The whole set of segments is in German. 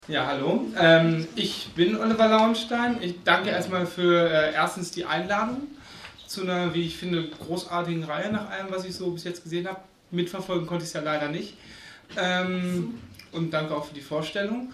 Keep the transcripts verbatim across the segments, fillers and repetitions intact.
Ja, hallo. Ähm, ich bin Oliver Lauenstein. Ich danke erstmal für äh, erstens die Einladung zu einer, wie ich finde, großartigen Reihe nach allem, was ich so bis jetzt gesehen habe. Mitverfolgen konnte ich es ja leider nicht. Ähm, und danke auch für die Vorstellung.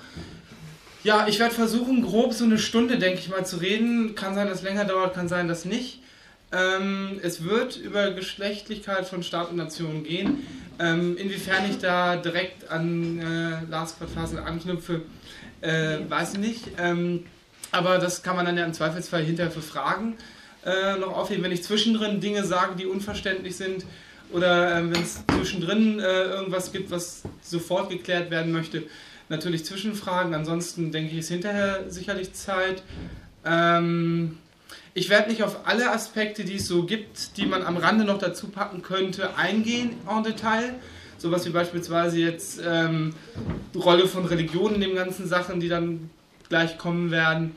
Ja, ich werde versuchen, grob so eine Stunde, denke ich mal, zu reden. Kann sein, dass es länger dauert, kann sein, dass nicht. Ähm, es wird über Geschlechtlichkeit von Staat und Nation gehen. Ähm, inwiefern ich da direkt an äh, Lars Quadfasel anknüpfe, äh, weiß ich nicht. Ähm, aber das kann man dann ja im Zweifelsfall hinterher für Fragen äh, noch aufheben. Wenn ich zwischendrin Dinge sage, die unverständlich sind, oder äh, wenn es zwischendrin äh, irgendwas gibt, was sofort geklärt werden möchte, natürlich Zwischenfragen. Ansonsten denke ich, ist hinterher sicherlich Zeit. Ähm, Ich werde nicht auf alle Aspekte, die es so gibt, die man am Rande noch dazu packen könnte, eingehen en Detail. Sowas wie beispielsweise jetzt ähm, die Rolle von Religion in den ganzen Sachen, die dann gleich kommen werden.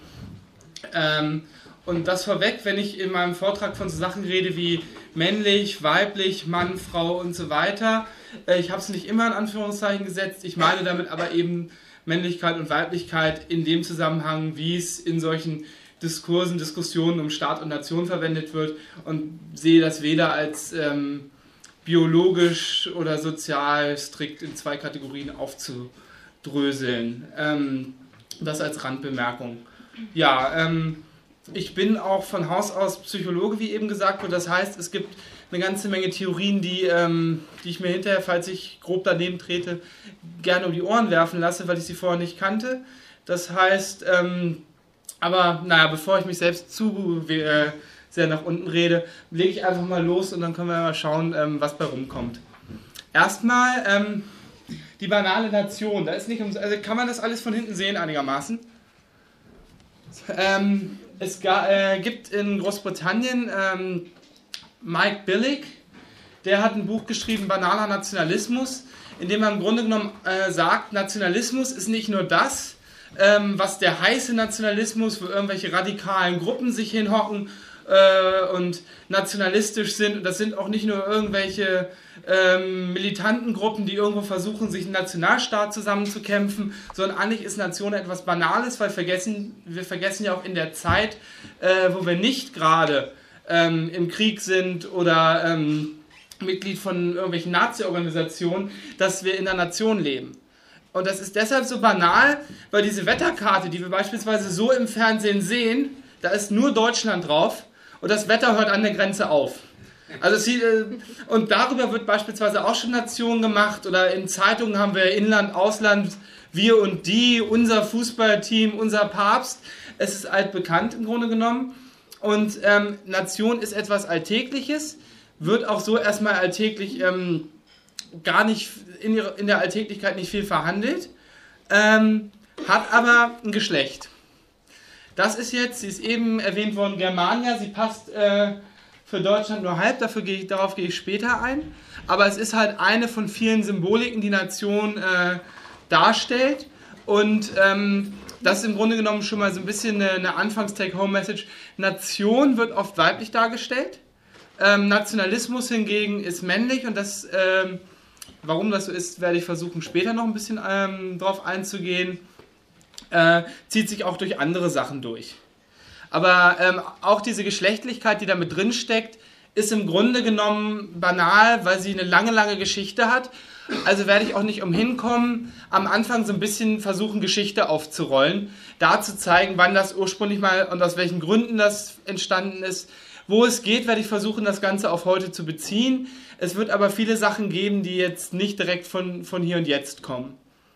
Ähm, und das vorweg, wenn ich in meinem Vortrag von so Sachen rede wie männlich, weiblich, Mann, Frau und so weiter. Äh, ich habe es nicht immer in Anführungszeichen gesetzt, ich meine damit aber eben Männlichkeit und Weiblichkeit in dem Zusammenhang, wie es in solchen Diskursen, Diskussionen um Staat und Nation verwendet wird, und sehe das weder als ähm, biologisch oder sozial strikt in zwei Kategorien aufzudröseln. Ähm, das als Randbemerkung. Ja, ähm, ich bin auch von Haus aus Psychologe, wie eben gesagt wurde. Das heißt, es gibt eine ganze Menge Theorien, die, ähm, die ich mir hinterher, falls ich grob daneben trete, gerne um die Ohren werfen lasse, weil ich sie vorher nicht kannte. Das heißt, ähm, aber naja, bevor ich mich selbst zu äh, sehr nach unten rede, lege ich einfach mal los und dann können wir mal schauen, ähm, was bei rumkommt. Erstmal ähm, die banale Nation. Da ist nicht ums, also kann man das alles von hinten sehen einigermaßen. Ähm, es ga, äh, gibt in Großbritannien ähm, Mike Billig, der hat ein Buch geschrieben, Banaler Nationalismus, in dem er im Grunde genommen äh, sagt, Nationalismus ist nicht nur das, Ähm, was der heiße Nationalismus, wo irgendwelche radikalen Gruppen sich hinhocken äh, und nationalistisch sind. Und das sind auch nicht nur irgendwelche ähm, militanten Gruppen, die irgendwo versuchen, sich einen Nationalstaat zusammenzukämpfen, sondern eigentlich ist Nation etwas Banales, weil vergessen, wir vergessen ja auch in der Zeit, äh, wo wir nicht gerade ähm, im Krieg sind oder ähm, Mitglied von irgendwelchen Nazi-Organisationen, dass wir in der Nation leben. Und das ist deshalb so banal, weil diese Wetterkarte, die wir beispielsweise so im Fernsehen sehen, da ist nur Deutschland drauf und das Wetter hört an der Grenze auf. Also sie, und darüber wird beispielsweise auch schon Nation gemacht, oder in Zeitungen haben wir Inland, Ausland, wir und die, unser Fußballteam, unser Papst. Es ist altbekannt im Grunde genommen. Und ähm, Nation ist etwas Alltägliches, wird auch so erstmal alltäglich ähm, gar nicht in, ihre, in der Alltäglichkeit nicht viel verhandelt, ähm, hat aber ein Geschlecht. Das ist jetzt, sie ist eben erwähnt worden, Germania, sie passt äh, für Deutschland nur halb, dafür gehe ich, darauf gehe ich später ein, aber es ist halt eine von vielen Symboliken, die Nation äh, darstellt, und ähm, das ist im Grunde genommen schon mal so ein bisschen eine, eine Anfangs-Take-Home-Message. Nation wird oft weiblich dargestellt, ähm, Nationalismus hingegen ist männlich, und das ähm, warum das so ist, werde ich versuchen, später noch ein bisschen ähm, drauf einzugehen. Äh, zieht sich auch durch andere Sachen durch. Aber ähm, auch diese Geschlechtlichkeit, die da mit drin steckt, ist im Grunde genommen banal, weil sie eine lange, lange Geschichte hat. Also werde ich auch nicht umhin kommen, am Anfang so ein bisschen versuchen, Geschichte aufzurollen, da zu zeigen, wann das ursprünglich mal und aus welchen Gründen das entstanden ist. Wo es geht, werde ich versuchen, das Ganze auf heute zu beziehen. Es wird aber viele Sachen geben, die jetzt nicht direkt von, von hier und jetzt kommen.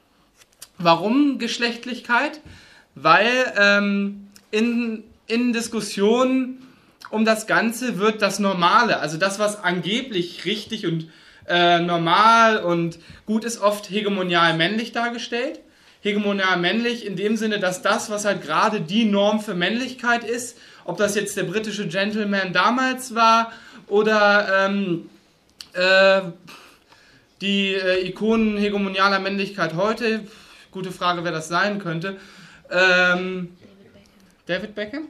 Warum Geschlechtlichkeit? Weil ähm, in, in Diskussionen um das Ganze wird das Normale, also das, was angeblich richtig und äh, normal und gut ist, oft hegemonial männlich dargestellt. Hegemonial männlich in dem Sinne, dass das, was halt gerade die Norm für Männlichkeit ist, ob das jetzt der britische Gentleman damals war oder ähm, äh, die äh, Ikonen hegemonialer Männlichkeit heute, gute Frage, wer das sein könnte. Ähm, David Beckham?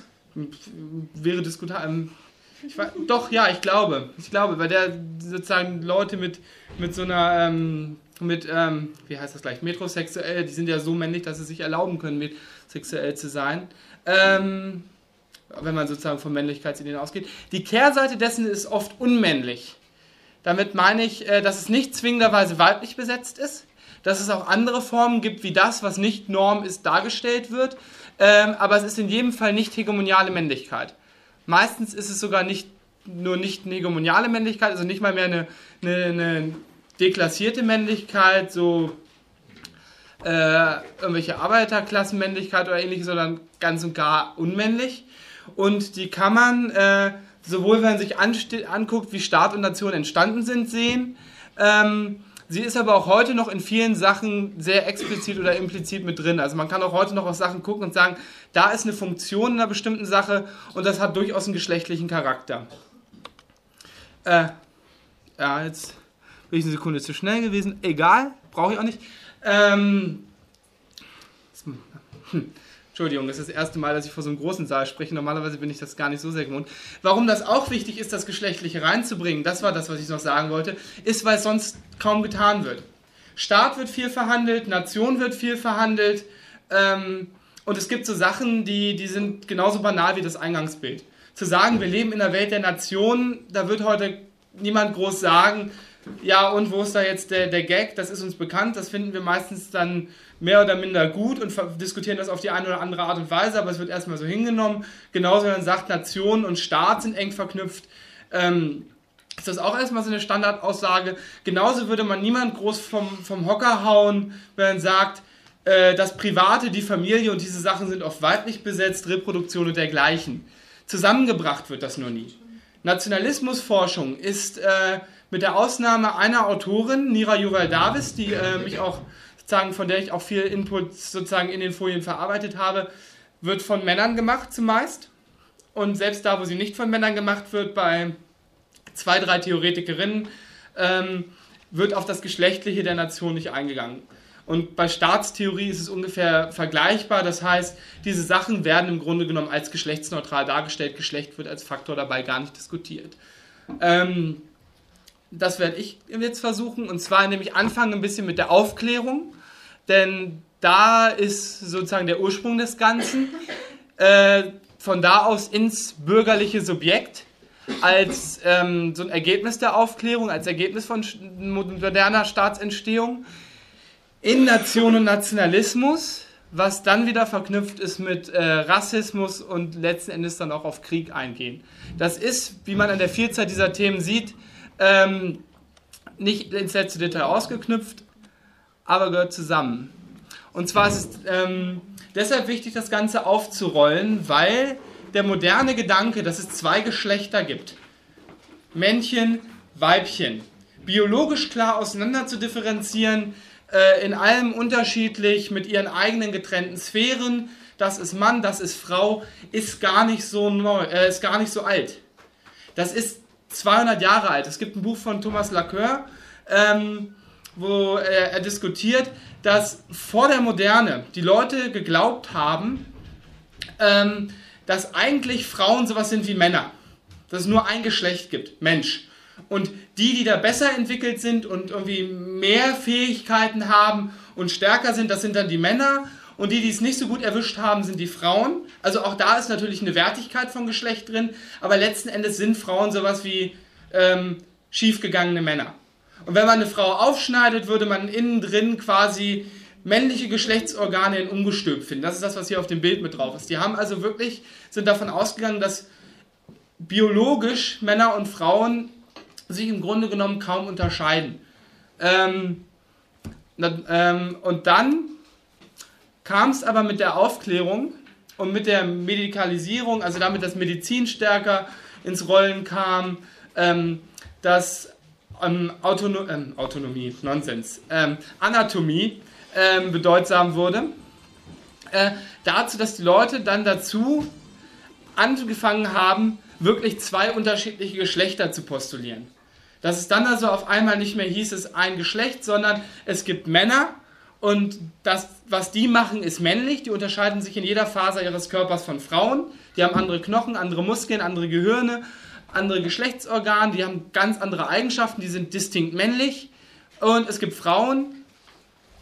Wäre diskutabel. Ich weiß, doch, ja, ich glaube. Ich glaube, weil der sozusagen Leute mit, mit so einer ähm, mit, ähm, wie heißt das gleich, metrosexuell, die sind ja so männlich, dass sie sich erlauben können, metrosexuell zu sein. Ähm, wenn man sozusagen von Männlichkeitsideen ausgeht. Die Kehrseite dessen ist oft unmännlich. Damit meine ich, dass es nicht zwingenderweise weiblich besetzt ist, dass es auch andere Formen gibt, wie das, was nicht Norm ist, dargestellt wird, ähm, aber es ist in jedem Fall nicht hegemoniale Männlichkeit. Meistens ist es sogar nicht nur nicht eine hegemoniale Männlichkeit, also nicht mal mehr eine, eine, eine deklassierte Männlichkeit, so äh, irgendwelche Arbeiterklassenmännlichkeit oder ähnliches, sondern ganz und gar unmännlich. Und die kann man, äh, sowohl wenn man sich anste- anguckt, wie Staat und Nation entstanden sind, sehen. Ähm, sie ist aber auch heute noch in vielen Sachen sehr explizit oder implizit mit drin. Also man kann auch heute noch auf Sachen gucken und sagen, da ist eine Funktion in einer bestimmten Sache und das hat durchaus einen geschlechtlichen Charakter. Äh, ja, jetzt bin ich eine Sekunde zu schnell gewesen. Egal, brauche ich auch nicht. Ähm, hm. Entschuldigung, das ist das erste Mal, dass ich vor so einem großen Saal spreche. Normalerweise bin ich das gar nicht so sehr gewohnt. Warum das auch wichtig ist, das Geschlechtliche reinzubringen, das war das, was ich noch sagen wollte, ist, weil es sonst kaum getan wird. Staat wird viel verhandelt, Nation wird viel verhandelt ähm, und es gibt so Sachen, die, die sind genauso banal wie das Eingangsbild. Zu sagen, wir leben in einer Welt der Nationen, da wird heute niemand groß sagen, ja und wo ist da jetzt der, der Gag, das ist uns bekannt, das finden wir meistens dann mehr oder minder gut und diskutieren das auf die eine oder andere Art und Weise, aber es wird erstmal so hingenommen. Genauso, wenn man sagt, Nation und Staat sind eng verknüpft, ähm, ist das auch erstmal so eine Standardaussage. Genauso würde man niemand groß vom, vom Hocker hauen, wenn man sagt, äh, das Private, die Familie und diese Sachen sind oft weiblich besetzt, Reproduktion und dergleichen. Zusammengebracht wird das nur nie. Nationalismusforschung ist äh, mit der Ausnahme einer Autorin, Nira Yuval Davis, die äh, mich auch sozusagen, von der ich auch viel Input sozusagen in den Folien verarbeitet habe, wird von Männern gemacht zumeist. Und selbst da, wo sie nicht von Männern gemacht wird, bei zwei, drei Theoretikerinnen, ähm, wird auf das Geschlechtliche der Nation nicht eingegangen. Und bei Staatstheorie ist es ungefähr vergleichbar. Das heißt, diese Sachen werden im Grunde genommen als geschlechtsneutral dargestellt. Geschlecht wird als Faktor dabei gar nicht diskutiert. Ähm, das werde ich jetzt versuchen. Und zwar nämlich anfangen ein bisschen mit der Aufklärung. Denn da ist sozusagen der Ursprung des Ganzen. Äh, von da aus ins bürgerliche Subjekt als ähm, so ein Ergebnis der Aufklärung, als Ergebnis von moderner Staatsentstehung. In Nation und Nationalismus, was dann wieder verknüpft ist mit äh, Rassismus und letzten Endes dann auch auf Krieg eingehen. Das ist, wie man an der Vielzahl dieser Themen sieht, ähm, nicht ins letzte Detail ausgeknüpft, aber gehört zusammen. Und zwar ist es ähm, deshalb wichtig, das Ganze aufzurollen, weil der moderne Gedanke, dass es zwei Geschlechter gibt, Männchen, Weibchen, biologisch klar auseinander zu differenzieren, in allem unterschiedlich, mit ihren eigenen getrennten Sphären, das ist Mann, das ist Frau, ist gar nicht so neu, äh, ist gar nicht so alt. Das ist zweihundert Jahre alt. Es gibt ein Buch von Thomas Laqueur, ähm, wo er, er diskutiert, dass vor der Moderne die Leute geglaubt haben, ähm, dass eigentlich Frauen sowas sind wie Männer. Dass es nur ein Geschlecht gibt, Mensch. Und die, die da besser entwickelt sind und irgendwie mehr Fähigkeiten haben und stärker sind, das sind dann die Männer. Und die, die es nicht so gut erwischt haben, sind die Frauen. Also auch da ist natürlich eine Wertigkeit von Geschlecht drin. Aber letzten Endes sind Frauen sowas wie ähm, schiefgegangene Männer. Und wenn man eine Frau aufschneidet, würde man innen drin quasi männliche Geschlechtsorgane in Ungestülp finden. Das ist das, was hier auf dem Bild mit drauf ist. Die haben also wirklich, sind davon ausgegangen, dass biologisch Männer und Frauen sich im Grunde genommen kaum unterscheiden. Ähm, ähm, und dann kam es aber mit der Aufklärung und mit der Medikalisierung, also damit, dass Medizin stärker ins Rollen kam, ähm, dass ähm, Autono ähm, Autonomie, Nonsens, ähm, Anatomie ähm, bedeutsam wurde, äh, dazu, dass die Leute dann dazu angefangen haben, wirklich zwei unterschiedliche Geschlechter zu postulieren. Dass es dann also auf einmal nicht mehr hieß, es ist ein Geschlecht, sondern es gibt Männer und das, was die machen, ist männlich. Die unterscheiden sich in jeder Faser ihres Körpers von Frauen. Die haben andere Knochen, andere Muskeln, andere Gehirne, andere Geschlechtsorgane. Die haben ganz andere Eigenschaften, die sind distinkt männlich. Und es gibt Frauen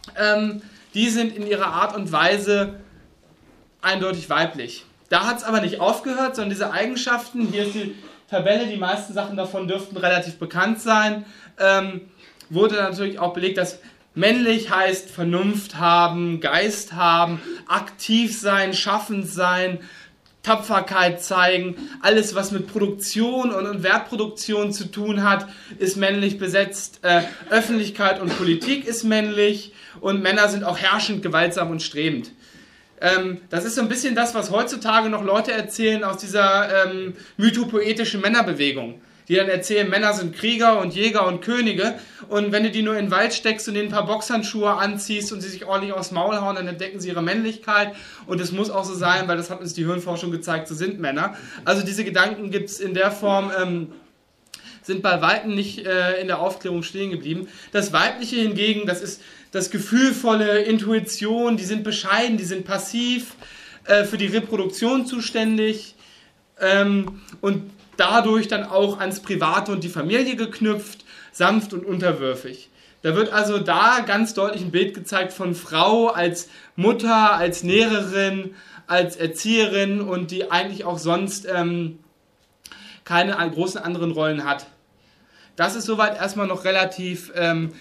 ähm, die sind in ihrer Art und Weise eindeutig weiblich. Da hat es aber nicht aufgehört, sondern diese Eigenschaften, hier ist die Tabelle, die meisten Sachen davon dürften relativ bekannt sein, ähm, wurde natürlich auch belegt, dass männlich heißt Vernunft haben, Geist haben, aktiv sein, schaffend sein, Tapferkeit zeigen, alles was mit Produktion und, und Wertproduktion zu tun hat, ist männlich besetzt, äh, Öffentlichkeit und Politik ist männlich und Männer sind auch herrschend, gewaltsam und strebend. Ähm, das ist so ein bisschen das, was heutzutage noch Leute erzählen aus dieser ähm, mythopoetischen Männerbewegung, die dann erzählen, Männer sind Krieger und Jäger und Könige und wenn du die nur in den Wald steckst und ihnen ein paar Boxhandschuhe anziehst und sie sich ordentlich aufs Maul hauen, dann entdecken sie ihre Männlichkeit und es muss auch so sein, weil das hat uns die Hirnforschung gezeigt, so sind Männer. Also diese Gedanken gibt es in der Form, ähm, sind bei Weitem nicht äh, in der Aufklärung stehen geblieben. Das Weibliche hingegen, das ist das gefühlvolle, Intuition, die sind bescheiden, die sind passiv, äh, für die Reproduktion zuständig ähm, und dadurch dann auch ans Private und die Familie geknüpft, sanft und unterwürfig. Da wird also da ganz deutlich ein Bild gezeigt von Frau als Mutter, als Näherin, als Erzieherin und die eigentlich auch sonst ähm, keine großen anderen Rollen hat. Das ist soweit erstmal noch relativ, ähm,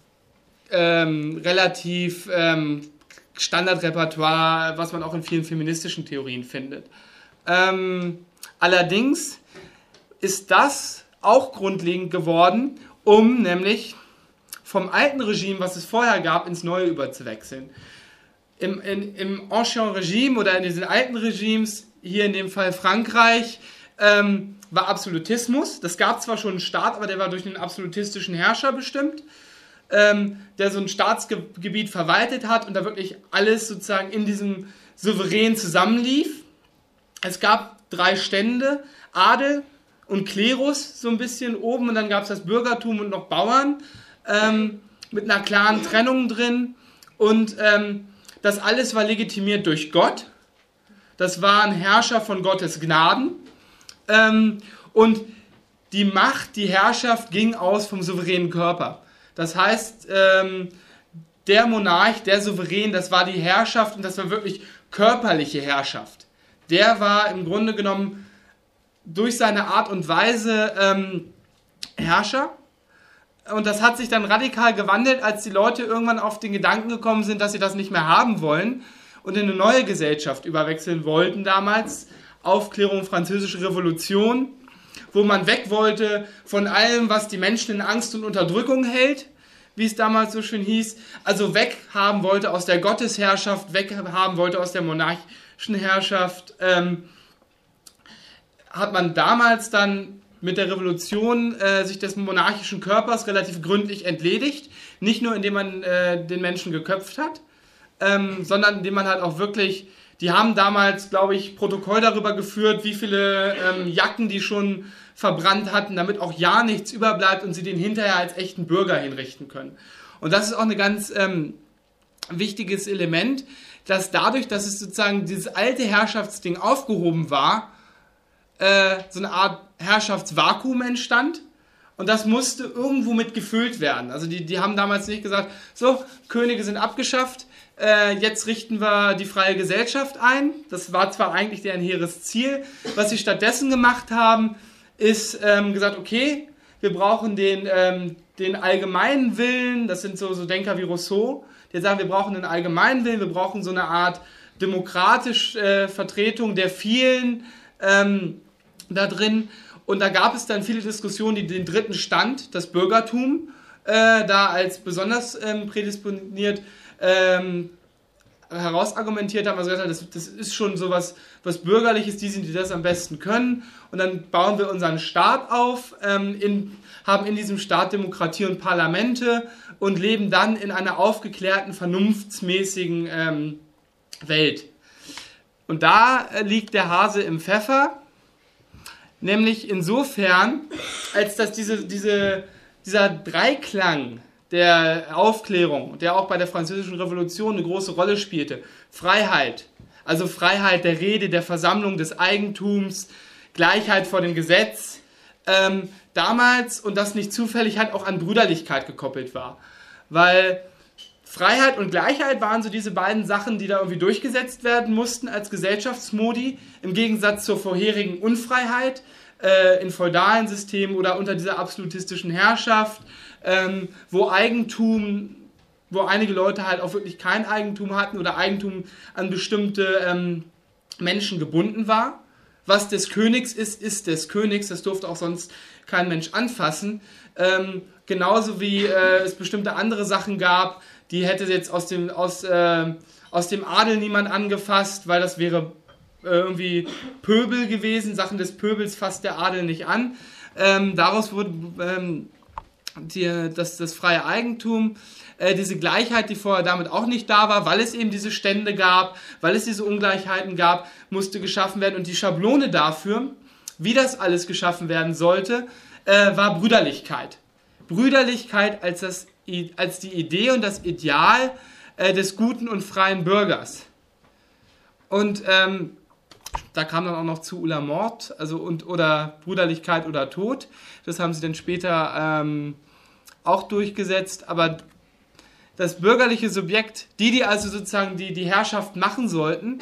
ähm, relativ ähm, Standardrepertoire, was man auch in vielen feministischen Theorien findet. Ähm, allerdings ist das auch grundlegend geworden, um nämlich vom alten Regime, was es vorher gab, ins neue überzuwechseln. Im, in, im Ancien Regime oder in diesen alten Regimes, hier in dem Fall Frankreich, ähm, war Absolutismus. Das gab zwar schon einen Staat, aber der war durch einen absolutistischen Herrscher bestimmt, ähm, der so ein Staatsgebiet verwaltet hat und da wirklich alles sozusagen in diesem Souverän zusammenlief. Es gab drei Stände, Adel und Klerus so ein bisschen oben und dann gab es das Bürgertum und noch Bauern ähm, mit einer klaren Trennung drin und ähm, das alles war legitimiert durch Gott. Das waren Herrscher von Gottes Gnaden ähm, und die Macht, die Herrschaft ging aus vom souveränen Körper. Das heißt, ähm, der Monarch, der Souverän, das war die Herrschaft und das war wirklich körperliche Herrschaft. Der war im Grunde genommen durch seine Art und Weise ähm, Herrscher. Und das hat sich dann radikal gewandelt, als die Leute irgendwann auf den Gedanken gekommen sind, dass sie das nicht mehr haben wollen und in eine neue Gesellschaft überwechseln wollten damals. Aufklärung, Französische Revolution, wo man weg wollte von allem, was die Menschen in Angst und Unterdrückung hält, wie es damals so schön hieß. Also weg haben wollte aus der Gottesherrschaft, weg haben wollte aus der monarchischen Herrschaft. Ähm, hat man damals dann mit der Revolution äh, sich des monarchischen Körpers relativ gründlich entledigt. Nicht nur, indem man äh, den Menschen geköpft hat, ähm, sondern indem man halt auch wirklich, die haben damals, glaube ich, Protokoll darüber geführt, wie viele ähm, Jacken die schon verbrannt hatten, damit auch ja nichts überbleibt und sie den hinterher als echten Bürger hinrichten können. Und das ist auch ein ganz ähm, wichtiges Element, dass dadurch, dass es sozusagen dieses alte Herrschaftsding aufgehoben war, äh, so eine Art Herrschaftsvakuum entstand und das musste irgendwo mit gefüllt werden. Also die, die haben damals nicht gesagt, so, Könige sind abgeschafft, äh, jetzt richten wir die freie Gesellschaft ein. Das war zwar eigentlich deren hehres Ziel. Was sie stattdessen gemacht haben, ist ähm, gesagt, okay, wir brauchen den, ähm, den allgemeinen Willen, das sind so, so Denker wie Rousseau, die sagen, wir brauchen den allgemeinen Willen, wir brauchen so eine Art demokratische äh, Vertretung der vielen ähm, da drin. Und da gab es dann viele Diskussionen, die den dritten Stand, das Bürgertum, äh, da als besonders ähm, prädisponiert ähm, herausargumentiert haben, also gesagt, das, das ist schon sowas was Bürgerliches, die sind, die das am besten können. Und dann bauen wir unseren Staat auf, ähm, in, haben in diesem Staat Demokratie und Parlamente und leben dann in einer aufgeklärten, vernunftsmäßigen ähm, Welt. Und da äh, liegt der Hase im Pfeffer, nämlich insofern, als dass diese, diese, dieser Dreiklang der Aufklärung, der auch bei der Französischen Revolution eine große Rolle spielte, Freiheit, also Freiheit der Rede, der Versammlung, des Eigentums, Gleichheit vor dem Gesetz, ähm, damals, und das nicht zufällig, halt auch an Brüderlichkeit gekoppelt war. Weil Freiheit und Gleichheit waren so diese beiden Sachen, die da irgendwie durchgesetzt werden mussten als Gesellschaftsmodi, im Gegensatz zur vorherigen Unfreiheit äh, in feudalen Systemen oder unter dieser absolutistischen Herrschaft, ähm, wo Eigentum, wo einige Leute halt auch wirklich kein Eigentum hatten oder Eigentum an bestimmte ähm, Menschen gebunden war. Was des Königs ist, ist des Königs, das durfte auch sonst kein Mensch anfassen. Ähm, genauso wie äh, es bestimmte andere Sachen gab, die hätte jetzt aus dem, aus, äh, aus dem Adel niemand angefasst, weil das wäre äh, irgendwie Pöbel gewesen. Sachen des Pöbels fasst der Adel nicht an. Ähm, daraus wurde ähm, die, das, das freie Eigentum, äh, diese Gleichheit, die vorher damit auch nicht da war, weil es eben diese Stände gab, weil es diese Ungleichheiten gab, musste geschaffen werden. Und die Schablone dafür, wie das alles geschaffen werden sollte, äh, war Brüderlichkeit. Brüderlichkeit als, das, als die Idee und das Ideal äh, des guten und freien Bürgers. Und ähm, da kam dann auch noch zu Ulla Mord, also und, oder Brüderlichkeit oder Tod. Das haben sie dann später ähm, auch durchgesetzt. Aber das bürgerliche Subjekt, die, die also sozusagen die, die Herrschaft machen sollten,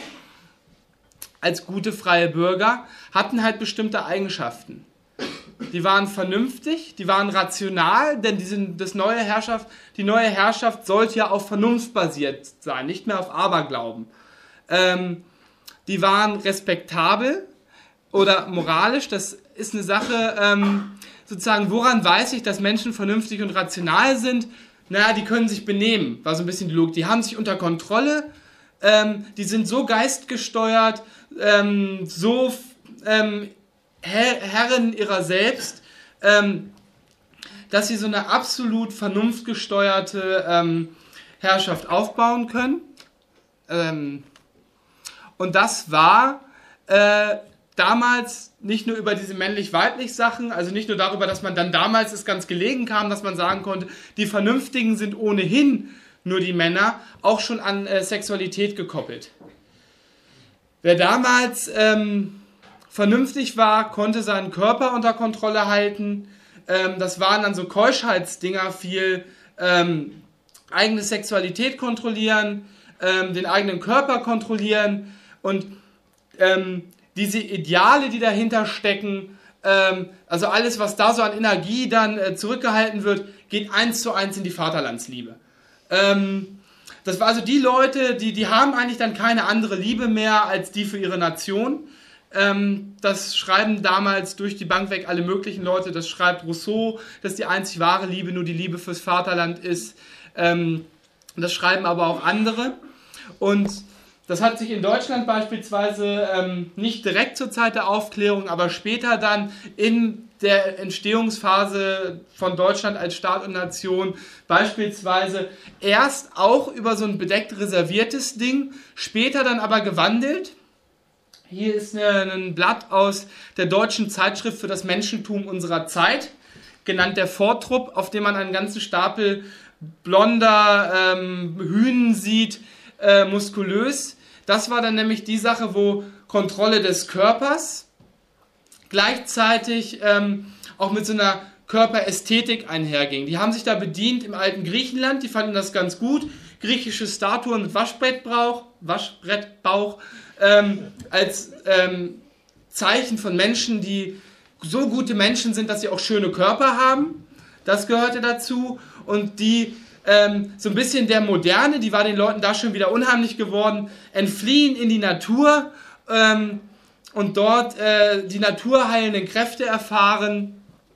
als gute freie Bürger, hatten halt bestimmte Eigenschaften. Die waren vernünftig, die waren rational, denn die, sind, das neue Herrschaft, die neue Herrschaft sollte ja auf Vernunft basiert sein, nicht mehr auf Aberglauben. Ähm, die waren respektabel oder moralisch, das ist eine Sache, ähm, sozusagen, woran weiß ich, dass Menschen vernünftig und rational sind? Naja, die können sich benehmen, war so ein bisschen die Logik. Die haben sich unter Kontrolle, ähm, die sind so geistgesteuert, ähm, so ähm, Herren ihrer selbst, ähm, dass sie so eine absolut vernunftgesteuerte ähm, Herrschaft aufbauen können. Ähm, und das war äh, damals nicht nur über diese männlich-weiblich Sachen, also nicht nur darüber, dass man dann damals es ganz gelegen kam, dass man sagen konnte, die Vernünftigen sind ohnehin nur die Männer, auch schon an äh, Sexualität gekoppelt. Wer damals ähm, vernünftig war, konnte seinen Körper unter Kontrolle halten. Ähm, das waren dann so Keuschheitsdinger viel. Ähm, eigene Sexualität kontrollieren, ähm, den eigenen Körper kontrollieren und ähm, diese Ideale, die dahinter stecken, ähm, also alles, was da so an Energie dann äh, zurückgehalten wird, geht eins zu eins in die Vaterlandsliebe. Ähm, das war also die Leute, die, die haben eigentlich dann keine andere Liebe mehr als die für ihre Nation. Ähm, das schreiben damals durch die Bank weg alle möglichen Leute. Das schreibt Rousseau, dass die einzig wahre Liebe nur die Liebe fürs Vaterland ist. Ähm, das schreiben aber auch andere. Und das hat sich in Deutschland beispielsweise ähm, nicht direkt zur Zeit der Aufklärung, aber später dann in der Entstehungsphase von Deutschland als Staat und Nation beispielsweise erst auch über so ein bedeckt reserviertes Ding, später dann aber gewandelt. Hier ist eine, ein Blatt aus der Deutschen Zeitschrift für das Menschentum unserer Zeit, genannt der Vortrupp, auf dem man einen ganzen Stapel blonder ähm, Hünen sieht, äh, muskulös. Das war dann nämlich die Sache, wo Kontrolle des Körpers gleichzeitig ähm, auch mit so einer Körperästhetik einherging. Die haben sich da bedient im alten Griechenland, die fanden das ganz gut. Griechische Statuen mit Waschbrettbauch, Waschbrettbauch ähm, als ähm, Zeichen von Menschen, die so gute Menschen sind, dass sie auch schöne Körper haben. Das gehörte dazu. Und die ähm, so ein bisschen der Moderne, die war den Leuten da schon wieder unheimlich geworden, entfliehen in die Natur ähm, und dort äh, die naturheilenden Kräfte erfahren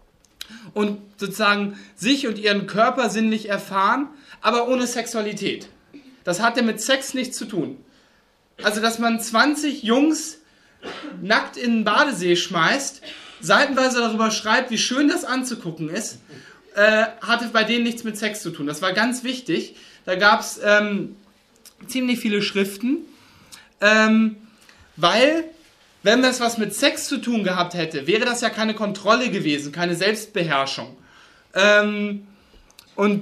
und sozusagen sich und ihren Körper sinnlich erfahren, aber ohne Sexualität. Das hatte mit Sex nichts zu tun. Also, dass man zwanzig Jungs nackt in den Badesee schmeißt, seitenweise darüber schreibt, wie schön das anzugucken ist, äh, hatte bei denen nichts mit Sex zu tun. Das war ganz wichtig. Da gab es ähm, ziemlich viele Schriften, ähm, weil, wenn das was mit Sex zu tun gehabt hätte, wäre das ja keine Kontrolle gewesen, keine Selbstbeherrschung. Ähm, und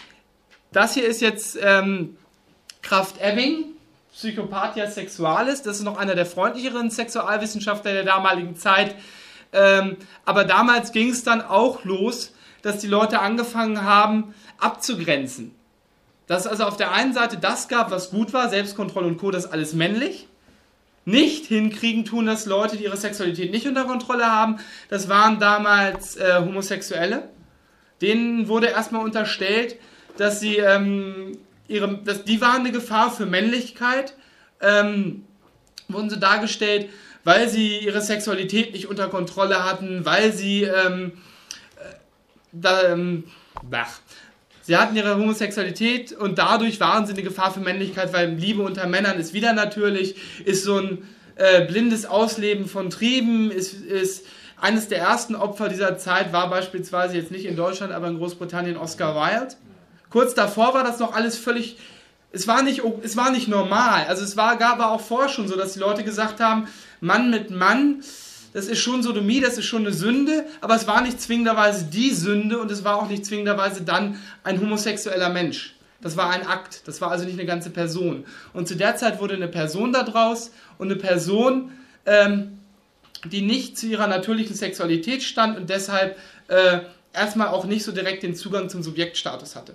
das hier ist jetzt ähm, Krafft-Ebing, Psychopathia Sexualis, das ist noch einer der freundlicheren Sexualwissenschaftler der damaligen Zeit. Ähm, aber damals ging es dann auch los, dass die Leute angefangen haben, abzugrenzen. Dass es also auf der einen Seite das gab, was gut war, Selbstkontrolle und Co., das ist alles männlich. Nicht hinkriegen tun das Leute, die ihre Sexualität nicht unter Kontrolle haben. Das waren damals äh, Homosexuelle. Denen wurde erstmal unterstellt, dass sie ähm, ihre, dass die waren eine Gefahr für Männlichkeit. Ähm, wurden sie dargestellt, weil sie ihre Sexualität nicht unter Kontrolle hatten, weil sie ähm, äh, da, ähm, ach, sie hatten ihre Homosexualität und dadurch waren sie eine Gefahr für Männlichkeit, weil Liebe unter Männern ist wieder natürlich, ist so ein äh, blindes Ausleben von Trieben, ist, ist eines der ersten Opfer dieser Zeit war beispielsweise jetzt nicht in Deutschland, aber in Großbritannien Oscar Wilde. Kurz davor war das noch alles völlig, es war nicht, es war nicht normal, also es war, gab aber auch vorher schon so, dass die Leute gesagt haben, Mann mit Mann, das ist schon Sodomie, das ist schon eine Sünde, aber es war nicht zwingenderweise die Sünde und es war auch nicht zwingenderweise dann ein homosexueller Mensch. Das war ein Akt, das war also nicht eine ganze Person. Und zu der Zeit wurde eine Person daraus und eine Person, ähm, die nicht zu ihrer natürlichen Sexualität stand und deshalb äh, erstmal auch nicht so direkt den Zugang zum Subjektstatus hatte.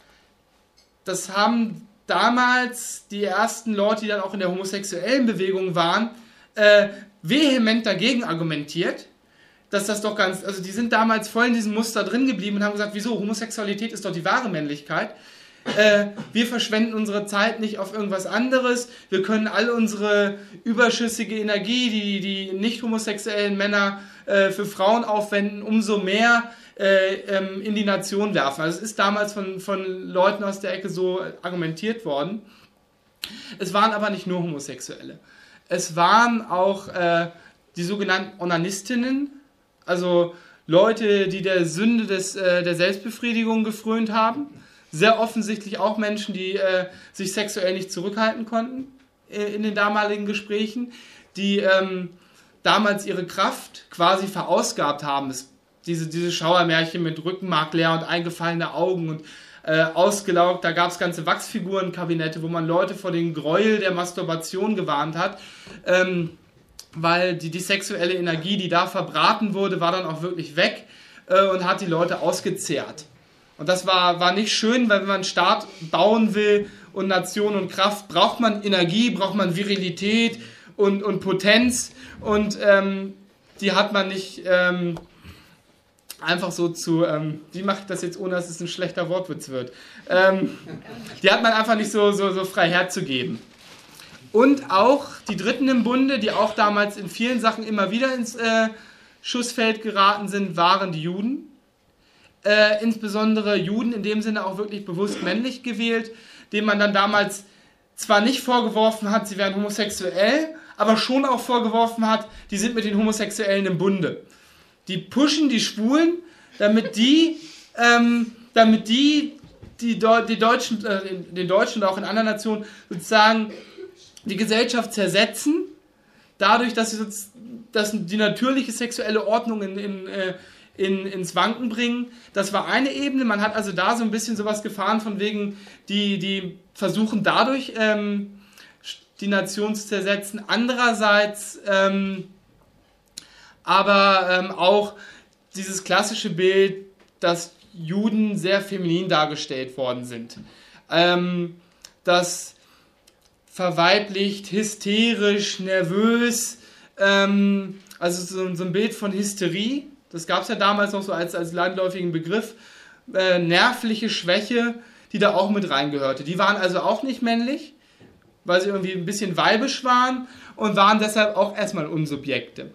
Das haben damals die ersten Leute, die dann auch in der homosexuellen Bewegung waren, äh, vehement dagegen argumentiert, dass das doch ganz, also die sind damals voll in diesem Muster drin geblieben und haben gesagt, wieso, Homosexualität ist doch die wahre Männlichkeit. Äh, wir verschwenden unsere Zeit nicht auf irgendwas anderes, wir können all unsere überschüssige Energie, die die nicht homosexuellen Männer äh, für Frauen aufwenden, umso mehr äh, ähm, in die Nation werfen. Also es ist damals von, von Leuten aus der Ecke so argumentiert worden. Es waren aber nicht nur Homosexuelle. Es waren auch äh, die sogenannten Onanistinnen, also Leute, die der Sünde des, äh, der Selbstbefriedigung gefrönt haben. Sehr offensichtlich auch Menschen, die äh, sich sexuell nicht zurückhalten konnten äh, in den damaligen Gesprächen, die ähm, damals ihre Kraft quasi verausgabt haben. Es, diese, diese Schauermärchen mit Rückenmark leer und eingefallene Augen und äh, ausgelaugt. Da gab es ganze Wachsfigurenkabinette, wo man Leute vor den Gräuel der Masturbation gewarnt hat, ähm, weil die, die sexuelle Energie, die da verbraten wurde, war dann auch wirklich weg äh, und hat die Leute ausgezehrt. Und das war, war nicht schön, weil wenn man einen Staat bauen will und Nation und Kraft, braucht man Energie, braucht man Virilität und, und Potenz und ähm, die hat man nicht ähm, einfach so zu, ähm, wie mache ich das jetzt, ohne dass es ein schlechter Wortwitz wird, ähm, die hat man einfach nicht so, so, so frei herzugeben. Und auch die Dritten im Bunde, die auch damals in vielen Sachen immer wieder ins äh, Schussfeld geraten sind, waren die Juden. Äh, insbesondere Juden, in dem Sinne auch wirklich bewusst männlich gewählt, denen man dann damals zwar nicht vorgeworfen hat, sie wären homosexuell, aber schon auch vorgeworfen hat, die sind mit den Homosexuellen im Bunde. Die pushen die Schwulen, damit die, ähm, damit die, die, Deu- die Deutschen, äh, den Deutschen und auch in anderen Nationen sozusagen die Gesellschaft zersetzen, dadurch, dass sie dass die natürliche sexuelle Ordnung in, in, äh, In, ins Wanken bringen. Das war eine Ebene. Man hat also da so ein bisschen sowas gefahren von wegen, die, die versuchen dadurch ähm, die Nation zu zersetzen. Andererseits ähm, aber ähm, auch dieses klassische Bild, dass Juden sehr feminin dargestellt worden sind. Ähm, das verweiblicht, hysterisch, nervös, ähm, also so, so ein Bild von Hysterie. Das gab es ja damals noch so als, als landläufigen Begriff, äh, nervliche Schwäche, die da auch mit reingehörte. Die waren also auch nicht männlich, weil sie irgendwie ein bisschen weibisch waren und waren deshalb auch erstmal Unsubjekte.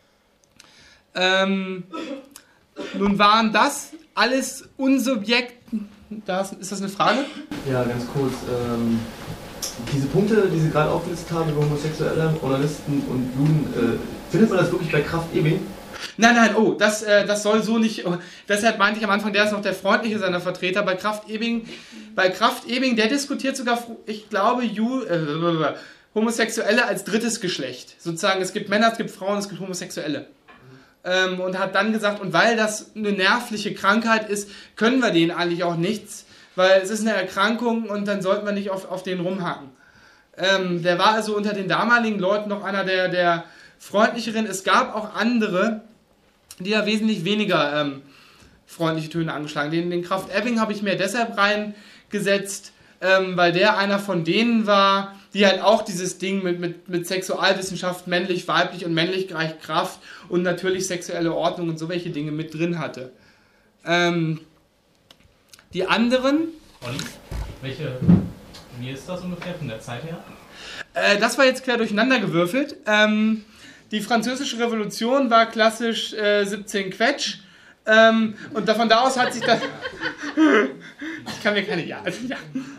Ähm, nun waren das alles Unsubjekte. Das, ist das eine Frage? Ja, ganz kurz. Ähm, diese Punkte, die Sie gerade aufgelistet haben über Homosexuelle, Onanisten und Juden, äh, findet man das wirklich bei Krafft-Ebing? Nein, nein, oh, das, äh, das soll so nicht, oh, deshalb meinte ich am Anfang, der ist noch der freundliche seiner Vertreter. Bei Krafft-Ebing, bei Krafft-Ebing, der diskutiert sogar, ich glaube, Ju, äh, Homosexuelle als drittes Geschlecht. Sozusagen, es gibt Männer, es gibt Frauen, es gibt Homosexuelle. Ähm, und hat dann gesagt, und weil das eine nervliche Krankheit ist, können wir denen eigentlich auch nichts, weil es ist eine Erkrankung und dann sollten wir nicht auf, auf den rumhacken. Ähm, der war also unter den damaligen Leuten noch einer der, der freundlicheren. Es gab auch andere, die ja wesentlich weniger ähm, freundliche Töne angeschlagen. Den, den Krafft-Ebing habe ich mir deshalb reingesetzt, ähm, weil der einer von denen war, die halt auch dieses Ding mit, mit, mit Sexualwissenschaft, männlich, weiblich und männlich gleich Kraft und natürlich sexuelle Ordnung und so welche Dinge mit drin hatte. Ähm, die anderen... Und welche, wie ist das ungefähr von der Zeit her? Äh, das war jetzt quer durcheinander gewürfelt. Ähm, die Französische Revolution war klassisch äh, siebzehn Quetsch. Ähm, und von da aus hat sich das... ich kann mir keine... Ja, also, ja.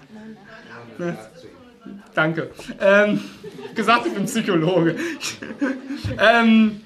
Danke. Ähm, gesagt, ich bin Psychologe. ähm,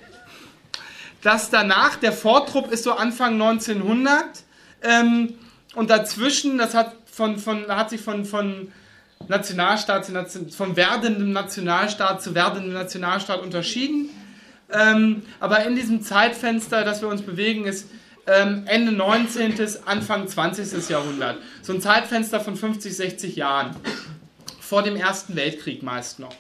das danach, der Vortrupp ist so Anfang neunzehnhundert. Ähm, und dazwischen, das hat, von, von, hat sich von, von Nationalstaat zu Nation, von werdendem Nationalstaat zu werdendem Nationalstaat unterschieden. Ähm, aber in diesem Zeitfenster, das wir uns bewegen, ist ähm, Ende neunzehnten. Anfang zwanzigsten. Jahrhundert. So ein Zeitfenster von fünfzig, sechzig Jahren. Vor dem Ersten Weltkrieg meist noch.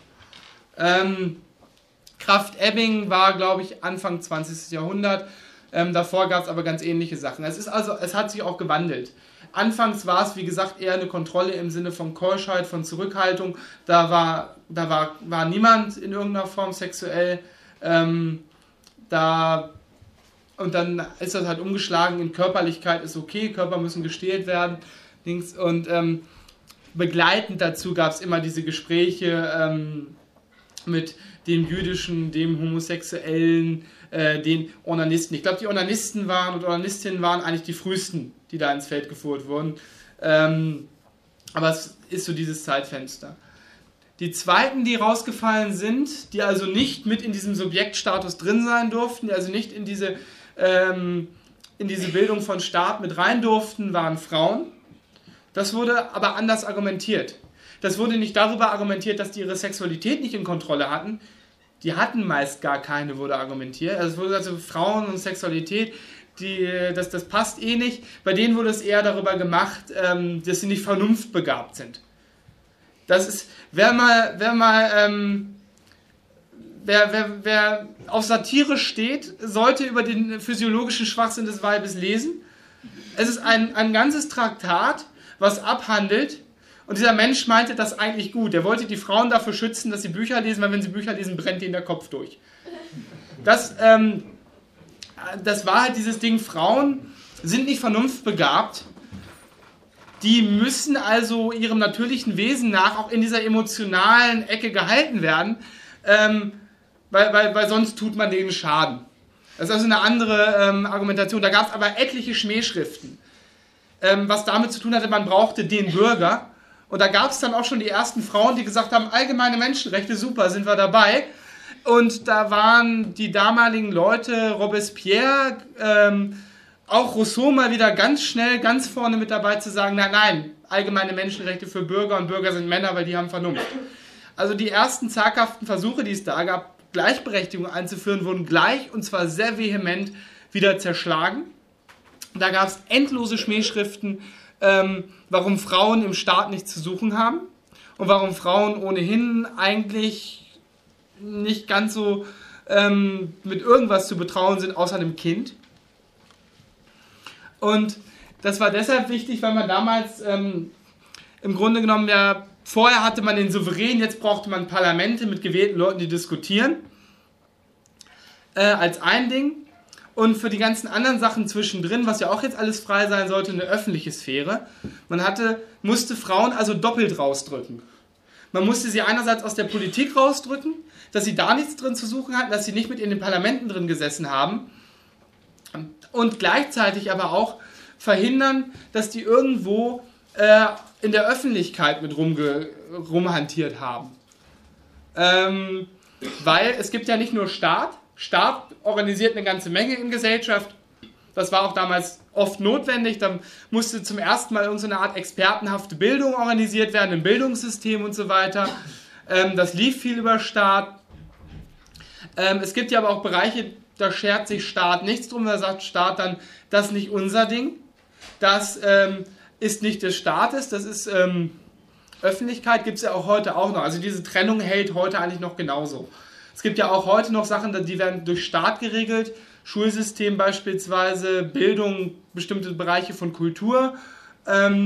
Ähm, Krafft-Ebing war, glaube ich, Anfang zwanzigsten. Jahrhundert. Ähm, davor gab es aber ganz ähnliche Sachen. Es ist also, es hat sich auch gewandelt. Anfangs war es, wie gesagt, eher eine Kontrolle im Sinne von Keuschheit, von Zurückhaltung. Da war, da war, war niemand in irgendeiner Form sexuell. Ähm, da, und dann ist das halt umgeschlagen in Körperlichkeit ist okay, Körper müssen gestählt werden. Dings, und ähm, begleitend dazu gab es immer diese Gespräche ähm, mit dem Jüdischen, dem Homosexuellen, äh, den Onanisten. Ich glaube, die Onanisten waren und Onanistinnen waren eigentlich die frühesten, die da ins Feld geführt wurden. Ähm, aber es ist so dieses Zeitfenster. Die zweiten, die rausgefallen sind, die also nicht mit in diesem Subjektstatus drin sein durften, die also nicht in diese, ähm, in diese Bildung von Staat mit rein durften, waren Frauen. Das wurde aber anders argumentiert. Das wurde nicht darüber argumentiert, dass die ihre Sexualität nicht in Kontrolle hatten. Die hatten meist gar keine, wurde argumentiert. Also es wurde also Frauen und Sexualität, die, das, das passt eh nicht. Bei denen wurde es eher darüber gemacht, ähm, dass sie nicht vernunftbegabt sind. Das ist, wer mal, wer mal, ähm, wer, wer, wer auf Satire steht, sollte über den physiologischen Schwachsinn des Weibes lesen. Es ist ein, ein ganzes Traktat, was abhandelt, und dieser Mensch meinte das eigentlich gut. Er wollte die Frauen dafür schützen, dass sie Bücher lesen, weil wenn sie Bücher lesen, brennt ihnen der Kopf durch. Das, ähm, das war halt dieses Ding, Frauen sind nicht vernunftbegabt. Die müssen also ihrem natürlichen Wesen nach auch in dieser emotionalen Ecke gehalten werden, ähm, weil, weil, weil sonst tut man denen Schaden. Das ist also eine andere ähm, Argumentation. Da gab es aber etliche Schmähschriften, ähm, was damit zu tun hatte, man brauchte den Bürger. Und da gab es dann auch schon die ersten Frauen, die gesagt haben, allgemeine Menschenrechte, super, sind wir dabei. Und da waren die damaligen Leute, Robespierre, ähm, auch Rousseau mal wieder ganz schnell, ganz vorne mit dabei zu sagen, nein, nein, allgemeine Menschenrechte für Bürger und Bürger sind Männer, weil die haben Vernunft. Also die ersten zaghaften Versuche, die es da gab, Gleichberechtigung einzuführen, wurden gleich, und zwar sehr vehement, wieder zerschlagen. Da gab es endlose Schmähschriften, ähm, warum Frauen im Staat nichts zu suchen haben und warum Frauen ohnehin eigentlich nicht ganz so ähm, mit irgendwas zu betrauen sind, außer einem Kind. Und das war deshalb wichtig, weil man damals ähm, im Grunde genommen ja, vorher hatte man den Souverän, jetzt brauchte man Parlamente mit gewählten Leuten, die diskutieren, äh, als ein Ding. Und für die ganzen anderen Sachen zwischendrin, was ja auch jetzt alles frei sein sollte, eine öffentliche Sphäre. Man hatte, musste Frauen also doppelt rausdrücken. Man musste sie einerseits aus der Politik rausdrücken, dass sie da nichts drin zu suchen hatten, dass sie nicht mit in den Parlamenten drin gesessen haben. Und gleichzeitig aber auch verhindern, dass die irgendwo äh, in der Öffentlichkeit mit rumge rumhantiert haben. Ähm, weil es gibt ja nicht nur Staat, Staat organisiert eine ganze Menge in Gesellschaft. Das war auch damals oft notwendig. Da musste zum ersten Mal so eine Art expertenhafte Bildung organisiert werden, im Bildungssystem und so weiter. Ähm, das lief viel über Staat. Ähm, es gibt ja aber auch Bereiche, da schert sich Staat nichts drum. Da sagt Staat dann, das ist nicht unser Ding. Das ähm, ist nicht des Staates, das ist ähm, Öffentlichkeit, gibt es ja auch heute auch noch. Also diese Trennung hält heute eigentlich noch genauso. Es gibt ja auch heute noch Sachen, die werden durch Staat geregelt, Schulsystem beispielsweise, Bildung, bestimmte Bereiche von Kultur. Ähm,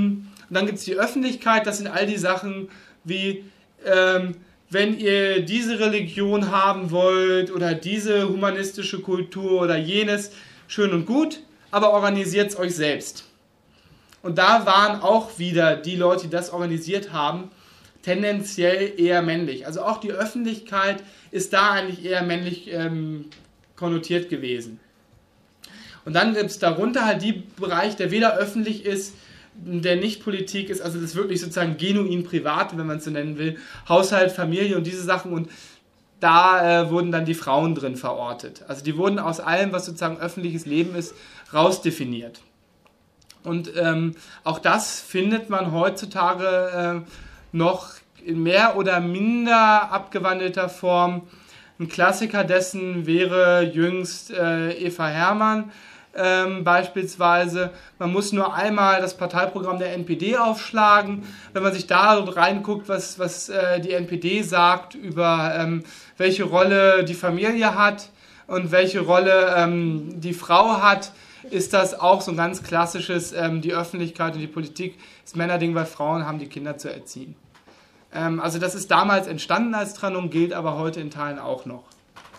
Und dann gibt es die Öffentlichkeit, das sind all die Sachen wie, ähm, wenn ihr diese Religion haben wollt oder diese humanistische Kultur oder jenes, schön und gut, aber organisiert es euch selbst. Und da waren auch wieder die Leute, die das organisiert haben, tendenziell eher männlich. Also auch die Öffentlichkeit ist da eigentlich eher männlich ähm, konnotiert gewesen. Und dann gibt es darunter halt die Bereich, der weder öffentlich ist, der nicht Politik ist, also das ist wirklich sozusagen genuin privat, wenn man es so nennen will, Haushalt, Familie und diese Sachen, und da äh, wurden dann die Frauen drin verortet. Also die wurden aus allem, was sozusagen öffentliches Leben ist, rausdefiniert. Und ähm, auch das findet man heutzutage äh, noch in mehr oder minder abgewandelter Form. Ein Klassiker dessen wäre jüngst äh, Eva Herrmann, Ähm, beispielsweise. Man muss nur einmal das Parteiprogramm der N P D aufschlagen. Wenn man sich da reinguckt, was, was äh, die N P D sagt über ähm, welche Rolle die Familie hat und welche Rolle ähm, die Frau hat, ist das auch so ein ganz klassisches, ähm, die Öffentlichkeit und die Politik ist Männerding, weil Frauen haben die Kinder zu erziehen. Ähm, also das ist damals entstanden als Trennung, gilt aber heute in Teilen auch noch.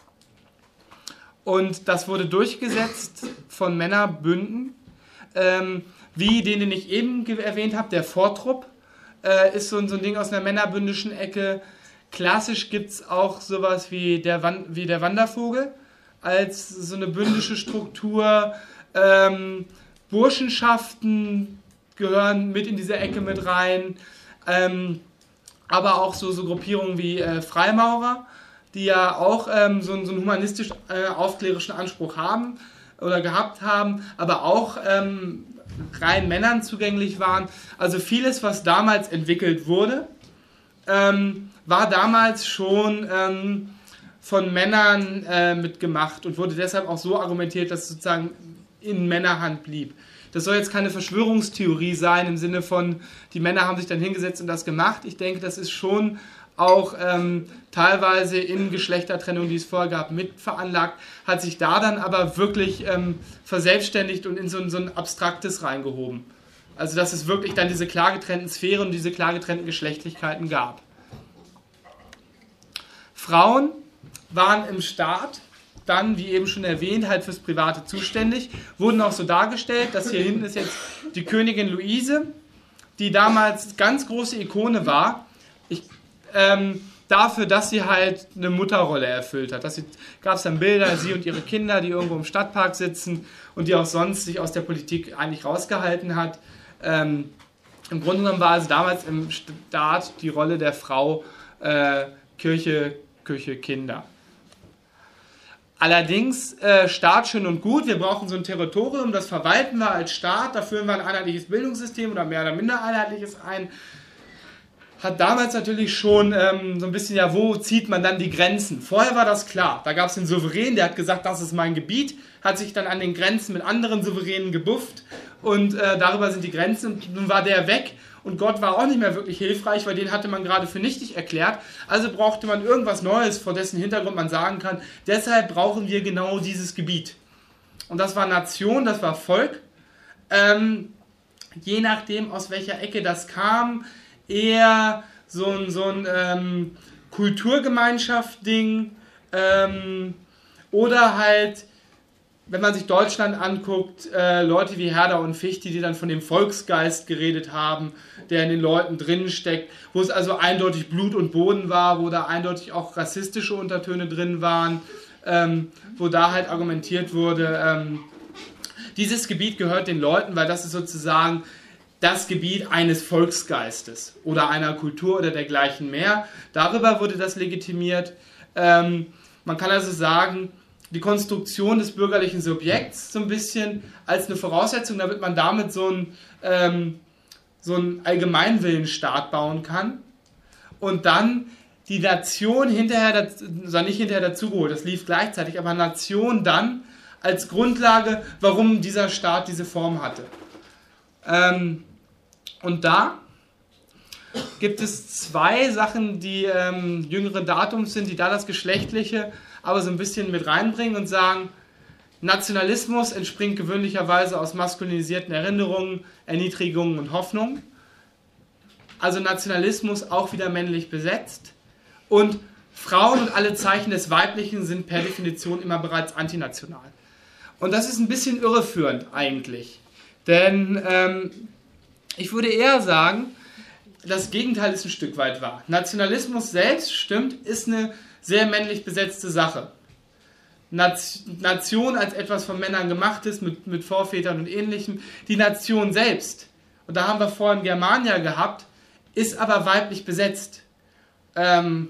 Und das wurde durchgesetzt von Männerbünden, ähm, wie den, den ich eben erwähnt habe, der Vortrupp, äh, ist so, so ein Ding aus einer männerbündischen Ecke. Klassisch gibt es auch sowas wie der, Wan- wie der Wandervogel als so eine bündische Struktur. Ähm, Burschenschaften gehören mit in diese Ecke mit rein, ähm, aber auch so, so Gruppierungen wie äh, Freimaurer, die ja auch ähm, so, so einen humanistisch-aufklärischen äh, Anspruch haben oder gehabt haben, aber auch ähm, rein Männern zugänglich waren. Also vieles, was damals entwickelt wurde, ähm, war damals schon ähm, von Männern äh, mitgemacht und wurde deshalb auch so argumentiert, dass es sozusagen in Männerhand blieb. Das soll jetzt keine Verschwörungstheorie sein im Sinne von, die Männer haben sich dann hingesetzt und das gemacht. Ich denke, das ist schon auch ähm, teilweise in Geschlechtertrennung, die es vorher gab, mit veranlagt, hat sich da dann aber wirklich ähm, verselbstständigt und in so, ein, so ein Abstraktes reingehoben. Also dass es wirklich dann diese klar getrennten Sphären und diese klar getrennten Geschlechtlichkeiten gab. Frauen waren im Staat dann, wie eben schon erwähnt, halt fürs Private zuständig, wurden auch so dargestellt, dass hier hinten ist jetzt die Königin Luise, die damals ganz große Ikone war, ich Ähm, dafür, dass sie halt eine Mutterrolle erfüllt hat. Da gab es dann Bilder, sie und ihre Kinder, die irgendwo im Stadtpark sitzen und die auch sonst sich aus der Politik eigentlich rausgehalten hat. Ähm, Im Grunde genommen war also damals im Staat die Rolle der Frau äh, Kirche, Küche, Kinder. Allerdings, äh, Staat schön und gut, wir brauchen so ein Territorium, das verwalten wir als Staat, da führen wir ein einheitliches Bildungssystem oder mehr oder minder einheitliches ein. Hat damals natürlich schon ähm, so ein bisschen, ja, wo zieht man dann die Grenzen? Vorher war das klar, da gab es den Souverän, der hat gesagt, das ist mein Gebiet, hat sich dann an den Grenzen mit anderen Souveränen gebufft und äh, darüber sind die Grenzen und nun war der weg und Gott war auch nicht mehr wirklich hilfreich, weil den hatte man gerade für nichtig erklärt, also brauchte man irgendwas Neues, vor dessen Hintergrund man sagen kann, deshalb brauchen wir genau dieses Gebiet. Und das war Nation, das war Volk, ähm, je nachdem aus welcher Ecke das kam, eher so ein, so ein ähm, Kulturgemeinschaft-Ding ähm, oder halt, wenn man sich Deutschland anguckt, äh, Leute wie Herder und Fichte, die dann von dem Volksgeist geredet haben, der in den Leuten drin steckt, wo es also eindeutig Blut und Boden war, wo da eindeutig auch rassistische Untertöne drin waren, ähm, wo da halt argumentiert wurde, ähm, dieses Gebiet gehört den Leuten, weil das ist sozusagen das Gebiet eines Volksgeistes oder einer Kultur oder dergleichen mehr. Darüber wurde das legitimiert. Ähm, man kann also sagen, die Konstruktion des bürgerlichen Subjekts so ein bisschen als eine Voraussetzung, damit man damit so einen, ähm, so einen Allgemeinwillenstaat bauen kann. Und dann die Nation hinterher, also nicht hinterher dazugeholt, das lief gleichzeitig, aber Nation dann als Grundlage, warum dieser Staat diese Form hatte. Ähm, und da gibt es zwei Sachen, die ähm, jüngere Datums sind, die da das Geschlechtliche aber so ein bisschen mit reinbringen und sagen, Nationalismus entspringt gewöhnlicherweise aus maskulinisierten Erinnerungen, Erniedrigungen und Hoffnung. also Nationalismus auch wieder männlich besetzt. Und Frauen und alle Zeichen des Weiblichen sind per Definition immer bereits antinational. Und das ist ein bisschen irreführend eigentlich. Denn ähm, ich würde eher sagen, das Gegenteil ist ein Stück weit wahr. Nationalismus selbst, stimmt, ist eine sehr männlich besetzte Sache. Nation als etwas von Männern gemachtes, mit, mit Vorvätern und Ähnlichem. Die Nation selbst, und da haben wir vorhin Germania gehabt, ist aber weiblich besetzt. Ähm,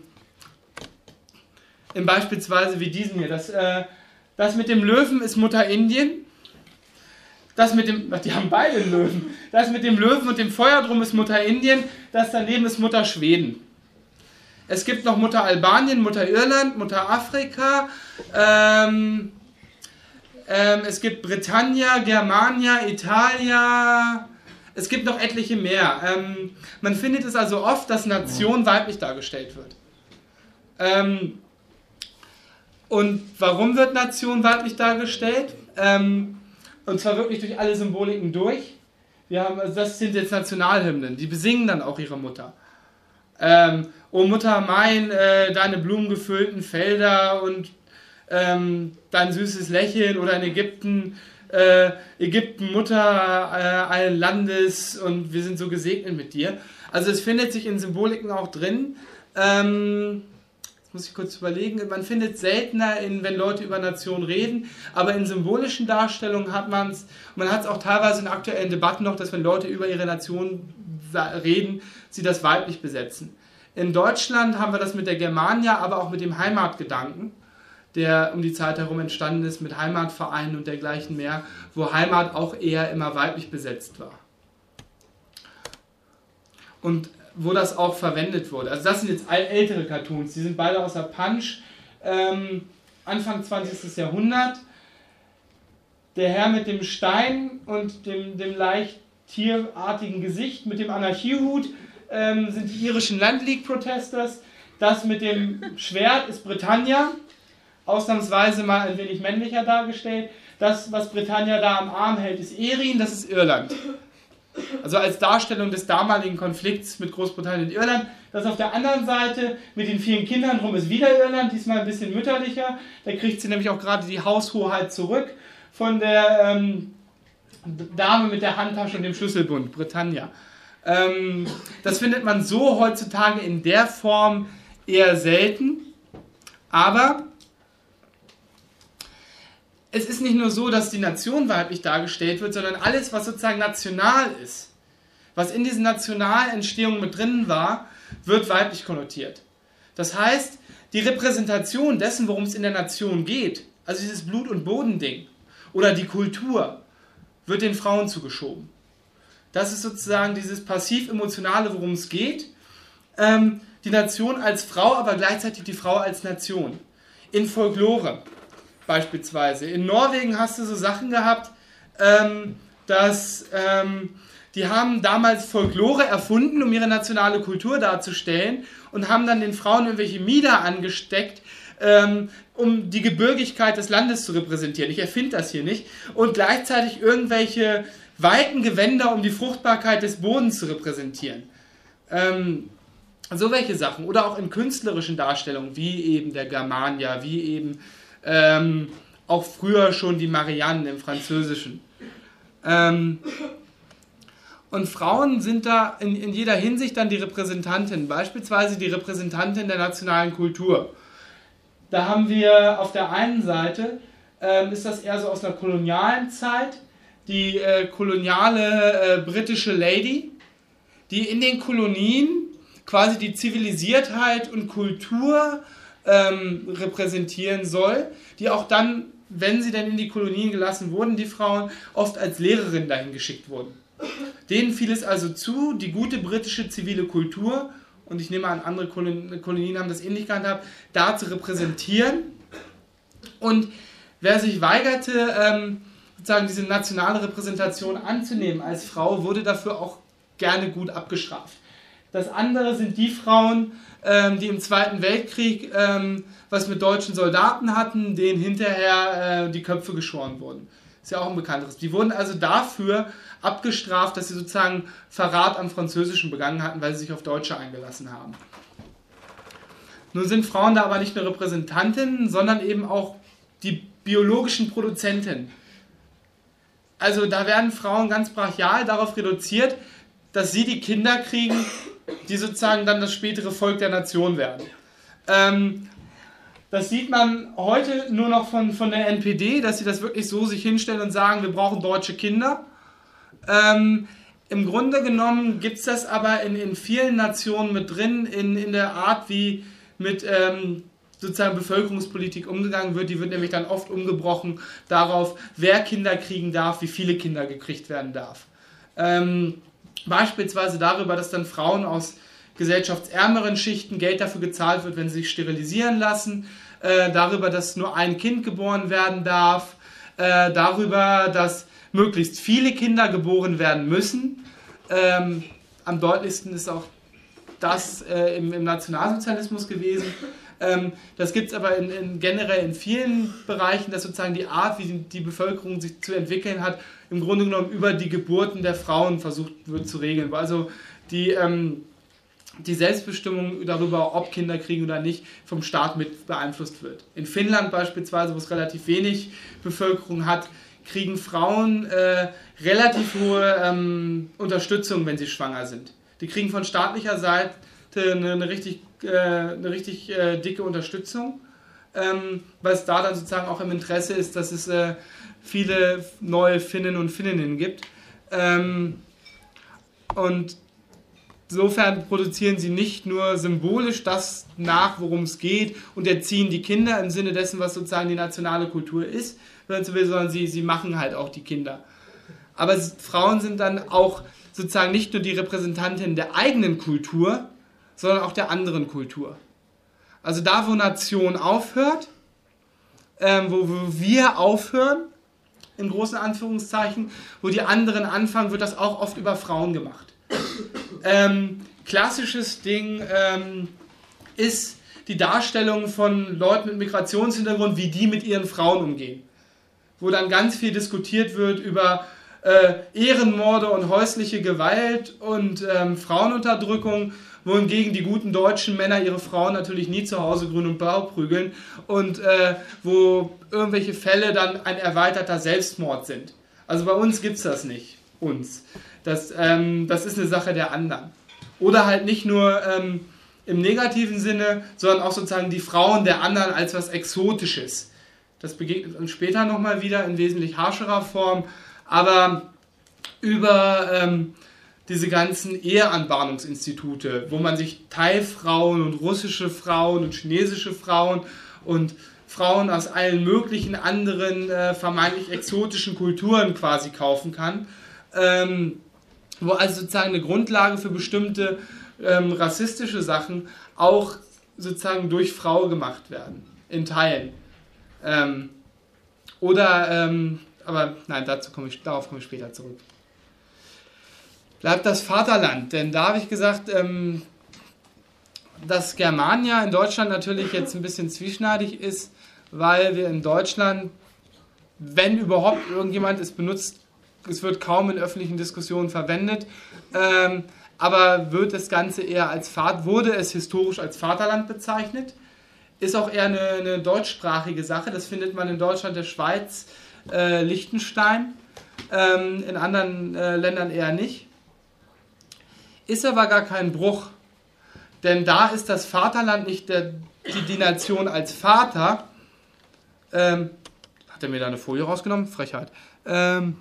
in beispielsweise wie diesen hier. Das, äh, das mit dem Löwen ist Mutter Indien. Das mit dem, die haben beide einen Löwen. Das mit dem Löwen und dem Feuer drum ist Mutter Indien. Das daneben ist Mutter Schweden. Es gibt noch Mutter Albanien, Mutter Irland, Mutter Afrika. Ähm, ähm, es gibt Britannia, Germania, Italia. Es gibt noch etliche mehr. Ähm, man findet es also oft, dass Nation weiblich dargestellt wird. Ähm, und warum wird Nation weiblich dargestellt? Ähm, Und zwar wirklich durch alle Symboliken durch. Wir haben, also das sind jetzt Nationalhymnen, die besingen dann auch ihre Mutter. Ähm, O Mutter mein, äh, deine blumengefüllten Felder und ähm, dein süßes Lächeln, oder in Ägypten, äh, Ägypten Mutter äh, allen Landes und wir sind so gesegnet mit dir. Also es findet sich in Symboliken auch drin. Ähm, muss ich kurz überlegen, man findet seltener, in, wenn Leute über Nation reden, aber in symbolischen Darstellungen hat man es, man hat es auch teilweise in aktuellen Debatten noch, dass wenn Leute über ihre Nation reden, sie das weiblich besetzen. In Deutschland haben wir das mit der Germania, aber auch mit dem Heimatgedanken, der um die Zeit herum entstanden ist, mit Heimatvereinen und dergleichen mehr, wo Heimat auch eher immer weiblich besetzt war. Und wo das auch verwendet wurde. Also das sind jetzt ältere Cartoons, die sind beide aus der Punch, ähm, Anfang zwanzigsten Jahrhundert. Der Herr mit dem Stein und dem, dem leicht tierartigen Gesicht mit dem Anarchiehut ähm, sind die irischen Land League Protesters. Das mit dem Schwert ist Britannia, ausnahmsweise mal ein wenig männlicher dargestellt. Das, was Britannia da am Arm hält, ist Erin, das ist Irland. Also als Darstellung des damaligen Konflikts mit Großbritannien und Irland. Das auf der anderen Seite mit den vielen Kindern drum ist wieder Irland, diesmal ein bisschen mütterlicher. Da kriegt sie nämlich auch gerade die Haushoheit zurück von der ähm, Dame mit der Handtasche und dem Schlüsselbund, Britannia. Ähm, das findet man so heutzutage in der Form eher selten. Aber es ist nicht nur so, dass die Nation weiblich dargestellt wird, sondern alles, was sozusagen national ist, was in diesen nationalen Entstehungen mit drin war, wird weiblich konnotiert. Das heißt, die Repräsentation dessen, worum es in der Nation geht, also dieses Blut- und Bodending oder die Kultur, wird den Frauen zugeschoben. Das ist sozusagen dieses passiv-emotionale, worum es geht. Ähm, die Nation als Frau, aber gleichzeitig die Frau als Nation. In Folklore beispielsweise. In Norwegen hast du so Sachen gehabt, ähm, dass ähm, die haben damals Folklore erfunden, um ihre nationale Kultur darzustellen und haben dann den Frauen irgendwelche Mieder angesteckt, ähm, um die Gebirgigkeit des Landes zu repräsentieren. Ich erfinde das hier nicht. Und gleichzeitig irgendwelche weiten Gewänder, um die Fruchtbarkeit des Bodens zu repräsentieren. Ähm, so welche Sachen. Oder auch in künstlerischen Darstellungen, wie eben der Germania, wie eben Ähm, auch früher schon die Marianne im Französischen. Ähm, und Frauen sind da in, in jeder Hinsicht dann die Repräsentantin, beispielsweise die Repräsentantin der nationalen Kultur. Da haben wir auf der einen Seite, ähm, ist das eher so aus einer kolonialen Zeit, die äh, koloniale äh, britische Lady, die in den Kolonien quasi die Zivilisiertheit und Kultur Ähm, repräsentieren soll, die auch dann, wenn sie dann in die Kolonien gelassen wurden, die Frauen, oft als Lehrerin dahin geschickt wurden. Denen fiel es also zu, die gute britische zivile Kultur, und ich nehme an, andere Kolonien haben das ähnlich gehandhabt, da zu repräsentieren. Und wer sich weigerte, ähm, sozusagen diese nationale Repräsentation anzunehmen als Frau, wurde dafür auch gerne gut abgestraft. Das andere sind die Frauen, ähm, die im Zweiten Weltkrieg ähm, was mit deutschen Soldaten hatten, denen hinterher äh, die Köpfe geschoren wurden. Ist ja auch ein bekannteres. Die wurden also dafür abgestraft, dass sie sozusagen Verrat am Französischen begangen hatten, weil sie sich auf Deutsche eingelassen haben. Nun sind Frauen da aber nicht nur Repräsentantinnen, sondern eben auch die biologischen Produzentinnen. Also da werden Frauen ganz brachial darauf reduziert, dass sie die Kinder kriegen, die sozusagen dann das spätere Volk der Nation werden. Ähm, das sieht man heute nur noch von, von der N P D, dass sie das wirklich so sich hinstellen und sagen, wir brauchen deutsche Kinder. Ähm, Im Grunde genommen gibt es das aber in, in vielen Nationen mit drin, in, in der Art, wie mit ähm, sozusagen Bevölkerungspolitik umgegangen wird. Die wird nämlich dann oft umgebrochen darauf, wer Kinder kriegen darf, wie viele Kinder gekriegt werden darf. Ähm, beispielsweise darüber, dass dann Frauen aus gesellschaftsärmeren Schichten Geld dafür gezahlt wird, wenn sie sich sterilisieren lassen, äh, darüber, dass nur ein Kind geboren werden darf, äh, darüber, dass möglichst viele Kinder geboren werden müssen. Ähm, am deutlichsten ist auch das äh, im, im Nationalsozialismus gewesen. Ähm, das gibt es aber in, in generell in vielen Bereichen, dass sozusagen die Art, wie die, die Bevölkerung sich zu entwickeln hat, im Grunde genommen über die Geburten der Frauen versucht wird zu regeln. Also die, ähm, die Selbstbestimmung darüber, ob Kinder kriegen oder nicht, vom Staat mit beeinflusst wird. In Finnland beispielsweise, wo es relativ wenig Bevölkerung hat, kriegen Frauen äh, relativ hohe ähm, Unterstützung, wenn sie schwanger sind. Die kriegen von staatlicher Seite eine, eine richtig, äh, eine richtig äh, dicke Unterstützung, ähm, weil es da dann sozusagen auch im Interesse ist, dass es äh, viele neue Finnen und Finninnen gibt. Ähm, und insofern produzieren sie nicht nur symbolisch das nach, worum es geht, und erziehen die Kinder im Sinne dessen, was sozusagen die nationale Kultur ist, sondern sie, sie machen halt auch die Kinder. Aber es, Frauen sind dann auch sozusagen nicht nur die Repräsentantin der eigenen Kultur, sondern auch der anderen Kultur. Also da, wo Nation aufhört, ähm, wo, wo wir aufhören, in großen Anführungszeichen, wo die anderen anfangen, wird das auch oft über Frauen gemacht. Ähm, klassisches Ding ähm, ist die Darstellung von Leuten mit Migrationshintergrund, wie die mit ihren Frauen umgehen. Wo dann ganz viel diskutiert wird über äh, Ehrenmorde und häusliche Gewalt und ähm, Frauenunterdrückung, wohingegen die guten deutschen Männer ihre Frauen natürlich nie zu Hause grün und blau prügeln und äh, wo irgendwelche Fälle dann ein erweiterter Selbstmord sind. Also bei uns gibt es das nicht, uns. Das, ähm, das ist eine Sache der anderen. Oder halt nicht nur ähm, im negativen Sinne, sondern auch sozusagen die Frauen der anderen als was Exotisches. Das begegnet uns später nochmal wieder in wesentlich harscherer Form, aber über ähm, diese ganzen Eheanbahnungsinstitute, wo man sich Thai-Frauen und russische Frauen und chinesische Frauen und Frauen aus allen möglichen anderen äh, vermeintlich exotischen Kulturen quasi kaufen kann, ähm, wo also sozusagen eine Grundlage für bestimmte ähm, rassistische Sachen auch sozusagen durch Frau gemacht werden, in Teilen. Ähm, oder, ähm, aber nein, dazu komme ich, darauf komme ich später zurück. Bleibt das Vaterland, denn da habe ich gesagt, ähm, dass Germania in Deutschland natürlich jetzt ein bisschen zwieschneidig ist, weil wir in Deutschland, wenn überhaupt irgendjemand es benutzt, es wird kaum in öffentlichen Diskussionen verwendet, ähm, aber wird das Ganze eher als Vater, wurde es historisch als Vaterland bezeichnet, ist auch eher eine, eine deutschsprachige Sache, das findet man in Deutschland, der Schweiz, äh, Liechtenstein, ähm, in anderen äh, Ländern eher nicht. Ist aber gar kein Bruch, denn da ist das Vaterland nicht der, die, die Nation als Vater. Ähm, hat er mir da eine Folie rausgenommen? Frechheit. Ähm,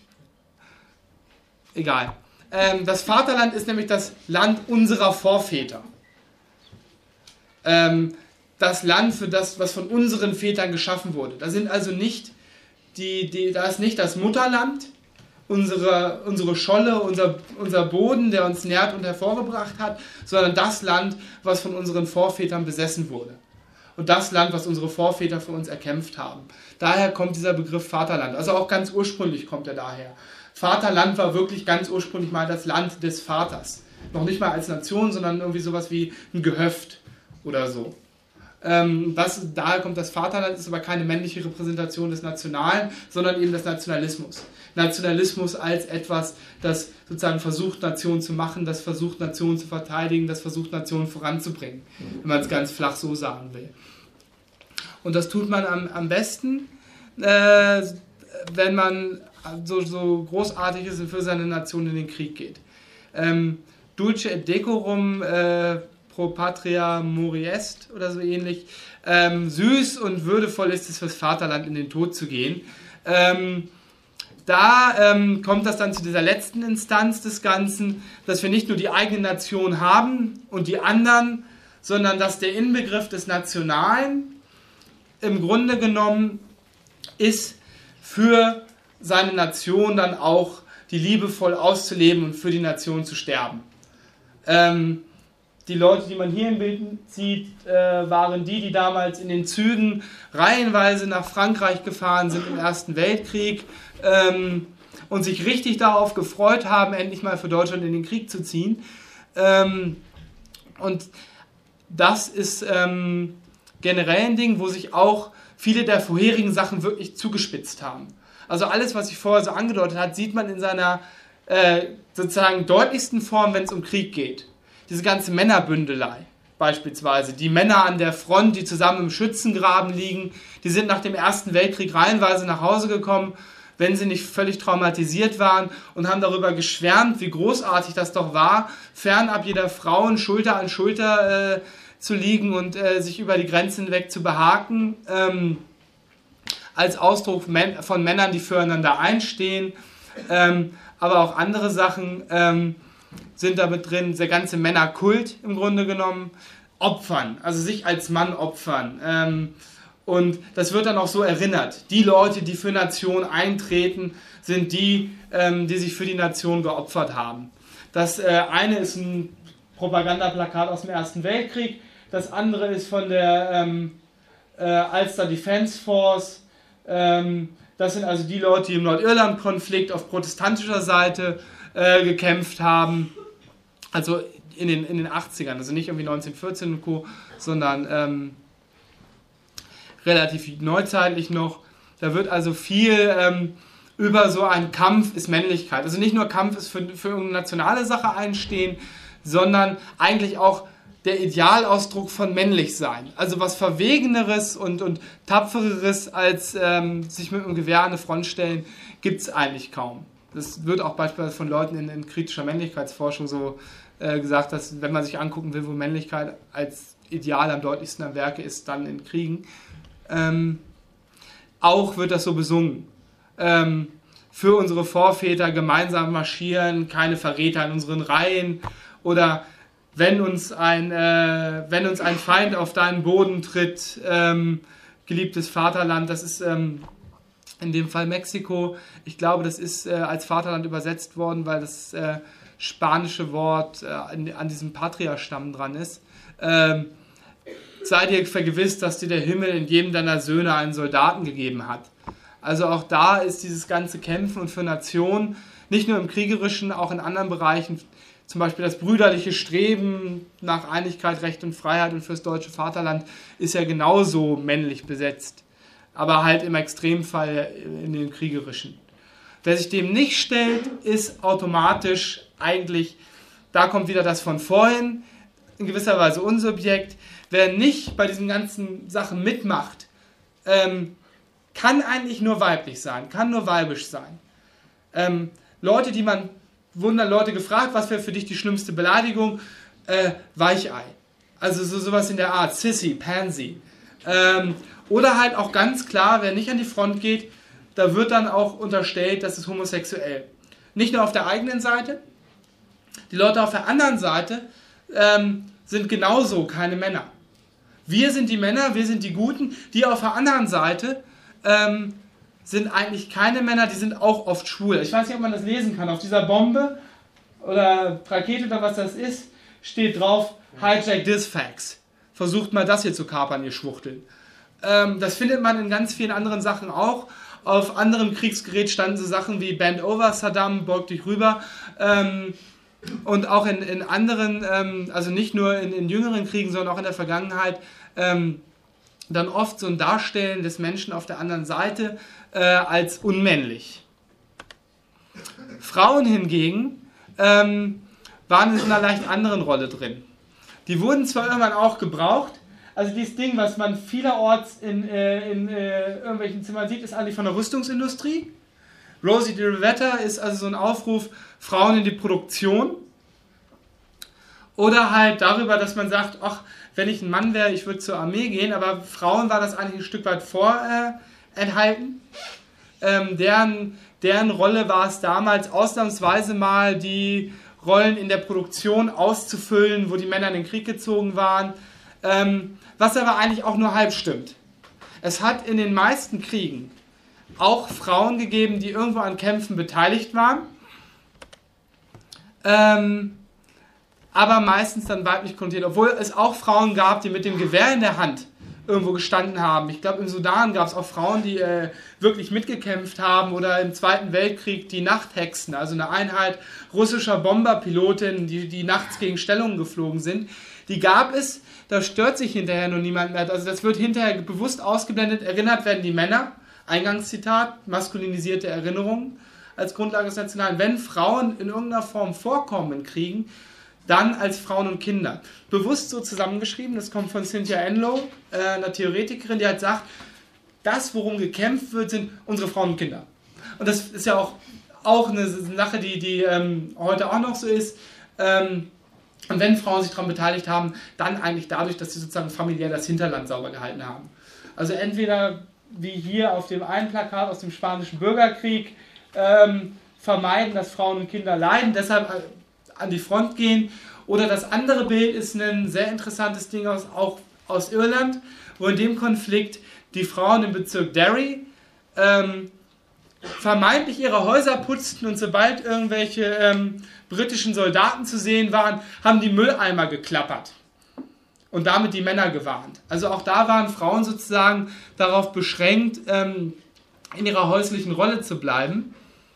egal. Ähm, das Vaterland ist nämlich das Land unserer Vorväter. Ähm, das Land, für das, was von unseren Vätern geschaffen wurde. Da sind also nicht die, die, da ist nicht das Mutterland, Unsere, unsere Scholle, unser, unser Boden, der uns nährt und hervorgebracht hat, sondern das Land, was von unseren Vorvätern besessen wurde. Und das Land, was unsere Vorväter für uns erkämpft haben. Daher kommt dieser Begriff Vaterland. Also auch ganz ursprünglich kommt er daher. Vaterland war wirklich ganz ursprünglich mal das Land des Vaters. Noch nicht mal als Nation, sondern irgendwie sowas wie ein Gehöft oder so. Ähm, das, daher kommt das Vaterland, ist aber keine männliche Repräsentation des Nationalen, sondern eben des Nationalismus. Nationalismus als etwas, das sozusagen versucht, Nationen zu machen, das versucht, Nationen zu verteidigen, das versucht, Nationen voranzubringen, wenn man es ganz flach so sagen will. Und das tut man am, am besten, äh, wenn man so, so großartig ist und für seine Nation in den Krieg geht. Ähm, Dulce et decorum äh, pro patria mori est oder so ähnlich. Ähm, süß und würdevoll ist es, fürs Vaterland in den Tod zu gehen. Ähm, da ähm, kommt das dann zu dieser letzten Instanz des Ganzen, dass wir nicht nur die eigene Nation haben und die anderen, sondern dass der Inbegriff des Nationalen im Grunde genommen ist, für seine Nation dann auch die liebevoll auszuleben und für die Nation zu sterben. Ähm, die Leute, die man hier im Bild sieht, äh, waren die, die damals in den Zügen reihenweise nach Frankreich gefahren sind im Ersten Weltkrieg ähm, und sich richtig darauf gefreut haben, endlich mal für Deutschland in den Krieg zu ziehen. Ähm, und das ist ähm, generell ein Ding, wo sich auch viele der vorherigen Sachen wirklich zugespitzt haben. Also alles, was ich vorher so angedeutet habe, sieht man in seiner äh, sozusagen deutlichsten Form, wenn es um Krieg geht. Diese ganze Männerbündelei beispielsweise. Die Männer an der Front, die zusammen im Schützengraben liegen, die sind nach dem Ersten Weltkrieg reihenweise nach Hause gekommen, wenn sie nicht völlig traumatisiert waren, und haben darüber geschwärmt, wie großartig das doch war, fernab jeder Frauen Schulter an Schulter äh, zu liegen und äh, sich über die Grenzen hinweg zu behaken, ähm, als Ausdruck von Männern, die füreinander einstehen, ähm, aber auch andere Sachen ähm, sind damit drin, der ganze Männerkult im Grunde genommen, opfern, also sich als Mann opfern. Ähm, und das wird dann auch so erinnert. Die Leute, die für Nation eintreten, sind die, ähm, die sich für die Nation geopfert haben. Das äh, eine ist ein Propagandaplakat aus dem Ersten Weltkrieg, das andere ist von der ähm, äh, Ulster Defence Force. Ähm, das sind also die Leute, die im Nordirland-Konflikt auf protestantischer Seite äh, gekämpft haben. Also in den, in den achtzigern, also nicht irgendwie neunzehnhundertvierzehn und Co., sondern ähm, relativ neuzeitlich noch. Da wird also viel ähm, über so einen Kampf ist Männlichkeit. Also nicht nur Kampf ist für, für irgendeine nationale Sache einstehen, sondern eigentlich auch der Idealausdruck von männlich sein. Also was Verwegeneres und, und Tapfereres als ähm, sich mit einem Gewehr an eine Front stellen, gibt es eigentlich kaum. Das wird auch beispielsweise von Leuten in, in kritischer Männlichkeitsforschung so äh, gesagt, dass wenn man sich angucken will, wo Männlichkeit als Ideal am deutlichsten am Werke ist, dann in Kriegen. Ähm, auch wird das so besungen. Ähm, für unsere Vorväter gemeinsam marschieren, keine Verräter in unseren Reihen, oder wenn uns ein, äh, wenn uns ein Feind auf deinen Boden tritt, ähm, geliebtes Vaterland, das ist ähm, in dem Fall Mexiko. Ich glaube, das ist äh, als Vaterland übersetzt worden, weil das äh, spanische Wort äh, an, an diesem Patria-Stamm dran ist. Ähm, sei dir vergewisst, dass dir der Himmel in jedem deiner Söhne einen Soldaten gegeben hat. Also auch da ist dieses ganze Kämpfen und für Nationen, nicht nur im Kriegerischen, auch in anderen Bereichen, zum Beispiel das brüderliche Streben nach Einigkeit, Recht und Freiheit und fürs deutsche Vaterland ist ja genauso männlich besetzt. Aber halt im Extremfall in den Kriegerischen. Wer sich dem nicht stellt, ist automatisch eigentlich, da kommt wieder das von vorhin, in gewisser Weise Unsubjekt. Wer nicht bei diesen ganzen Sachen mitmacht, ähm, kann eigentlich nur weiblich sein, kann nur weibisch sein. Ähm, Leute, die man, wurden dann Leute gefragt, was wäre für dich die schlimmste Beleidigung? Äh, Weichei. Also so, sowas in der Art, Sissy, Pansy. Ähm, oder halt auch ganz klar, wer nicht an die Front geht, da wird dann auch unterstellt, das ist homosexuell. Nicht nur auf der eigenen Seite, die Leute auf der anderen Seite ähm, sind genauso keine Männer. Wir sind die Männer, wir sind die Guten, die auf der anderen Seite ähm, sind eigentlich keine Männer, die sind auch oft schwul. Ich weiß nicht, ob man das lesen kann. Auf dieser Bombe oder Rakete oder was das ist, steht drauf, hijack this fax. Versucht mal das hier zu kapern, ihr Schwuchteln. Ähm, das findet man in ganz vielen anderen Sachen auch. Auf anderem Kriegsgerät standen so Sachen wie Bend over Saddam, beug dich rüber. Ähm, und auch in, in anderen, ähm, also nicht nur in, in jüngeren Kriegen, sondern auch in der Vergangenheit, ähm, dann oft so ein Darstellen des Menschen auf der anderen Seite äh, als unmännlich. Frauen hingegen ähm, waren in einer leicht anderen Rolle drin. Die wurden zwar irgendwann auch gebraucht, also dieses Ding, was man vielerorts in, äh, in äh, irgendwelchen Zimmern sieht, ist eigentlich von der Rüstungsindustrie. Rosie de Rivetta ist also so ein Aufruf, Frauen in die Produktion. Oder halt darüber, dass man sagt, ach, wenn ich ein Mann wäre, ich würde zur Armee gehen, aber Frauen war das eigentlich ein Stück weit vorenthalten. Äh, ähm, deren, deren Rolle war es damals ausnahmsweise mal, die Rollen in der Produktion auszufüllen, wo die Männer in den Krieg gezogen waren, ähm, was aber eigentlich auch nur halb stimmt. Es hat in den meisten Kriegen auch Frauen gegeben, die irgendwo an Kämpfen beteiligt waren, ähm, aber meistens dann weiblich konnotiert, obwohl es auch Frauen gab, die mit dem Gewehr in der Hand irgendwo gestanden haben. Ich glaube, im Sudan gab es auch Frauen, die äh, wirklich mitgekämpft haben, oder im Zweiten Weltkrieg die Nachthexen, also eine Einheit russischer Bomberpilotinnen, die, die nachts gegen Stellungen geflogen sind. Die gab es, da stört sich hinterher nur niemand mehr. Also das wird hinterher bewusst ausgeblendet. Erinnert werden die Männer, Eingangszitat, maskulinisierte Erinnerungen als Grundlage des Nationalen. Wenn Frauen in irgendeiner Form vorkommen in Kriegen, dann als Frauen und Kinder. Bewusst so zusammengeschrieben, das kommt von Cynthia Enloe, äh, einer Theoretikerin, die halt sagt, das, worum gekämpft wird, sind unsere Frauen und Kinder. Und das ist ja auch, auch eine Sache, die, die ähm, heute auch noch so ist. Ähm, und wenn Frauen sich daran beteiligt haben, dann eigentlich dadurch, dass sie sozusagen familiär das Hinterland sauber gehalten haben. Also entweder wie hier auf dem einen Plakat aus dem Spanischen Bürgerkrieg, ähm, vermeiden, dass Frauen und Kinder leiden, deshalb an die Front gehen. Oder das andere Bild ist ein sehr interessantes Ding aus, auch aus Irland, wo in dem Konflikt die Frauen im Bezirk Derry ähm, vermeintlich ihre Häuser putzten, und sobald irgendwelche ähm, britischen Soldaten zu sehen waren, haben die Mülleimer geklappert und damit die Männer gewarnt. Also auch da waren Frauen sozusagen darauf beschränkt, ähm, in ihrer häuslichen Rolle zu bleiben.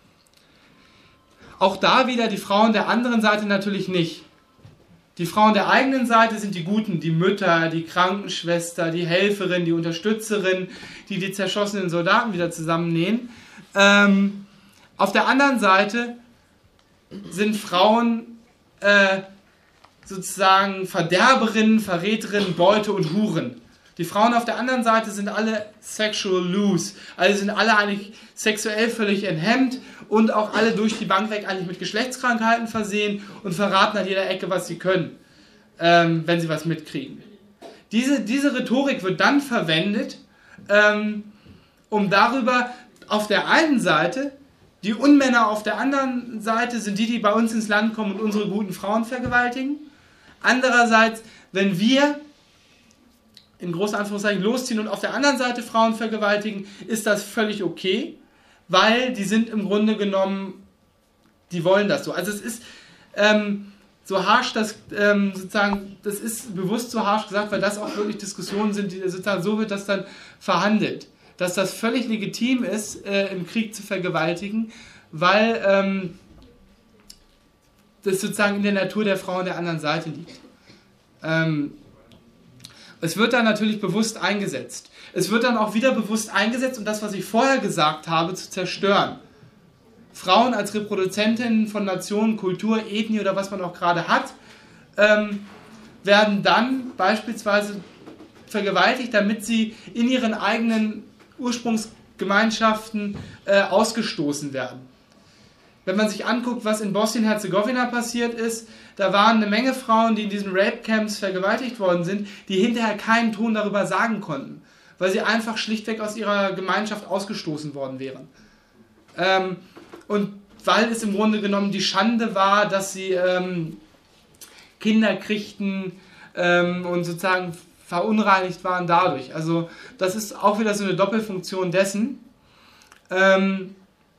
Auch da wieder die Frauen der anderen Seite natürlich nicht. Die Frauen der eigenen Seite sind die Guten, die Mütter, die Krankenschwester, die Helferin, die Unterstützerin, die die zerschossenen Soldaten wieder zusammennähen. Ähm, auf der anderen Seite sind Frauen äh, sozusagen Verderberinnen, Verräterinnen, Beute und Huren. Die Frauen auf der anderen Seite sind alle sexual loose, also sind alle eigentlich sexuell völlig enthemmt und auch alle durch die Bank weg eigentlich mit Geschlechtskrankheiten versehen und verraten an jeder Ecke, was sie können, ähm, wenn sie was mitkriegen. Diese, diese Rhetorik wird dann verwendet, ähm, um darüber auf der einen Seite, die Unmänner auf der anderen Seite sind die, die bei uns ins Land kommen und unsere guten Frauen vergewaltigen. Andererseits, wenn wir in großen Anführungszeichen losziehen und auf der anderen Seite Frauen vergewaltigen, ist das völlig okay, weil die sind im Grunde genommen, die wollen das so. Also es ist ähm, so harsch, dass ähm, sozusagen, das ist bewusst so harsch gesagt, weil das auch wirklich Diskussionen sind, die sozusagen, so wird das dann verhandelt, dass das völlig legitim ist, äh, im Krieg zu vergewaltigen, weil ähm, das sozusagen in der Natur der Frau an der anderen Seite liegt. Ähm, Es wird dann natürlich bewusst eingesetzt. Es wird dann auch wieder bewusst eingesetzt, um das, was ich vorher gesagt habe, zu zerstören. Frauen als Reproduzentinnen von Nationen, Kultur, Ethnie oder was man auch gerade hat, ähm, werden dann beispielsweise vergewaltigt, damit sie in ihren eigenen Ursprungsgemeinschaften äh, ausgestoßen werden. Wenn man sich anguckt, was in Bosnien-Herzegowina passiert ist, da waren eine Menge Frauen, die in diesen Rape-Camps vergewaltigt worden sind, die hinterher keinen Ton darüber sagen konnten, weil sie einfach schlichtweg aus ihrer Gemeinschaft ausgestoßen worden wären. Ähm, und weil es im Grunde genommen die Schande war, dass sie ähm, Kinder kriegten ähm, und sozusagen verunreinigt waren dadurch. Also das ist auch wieder so eine Doppelfunktion dessen. Ähm,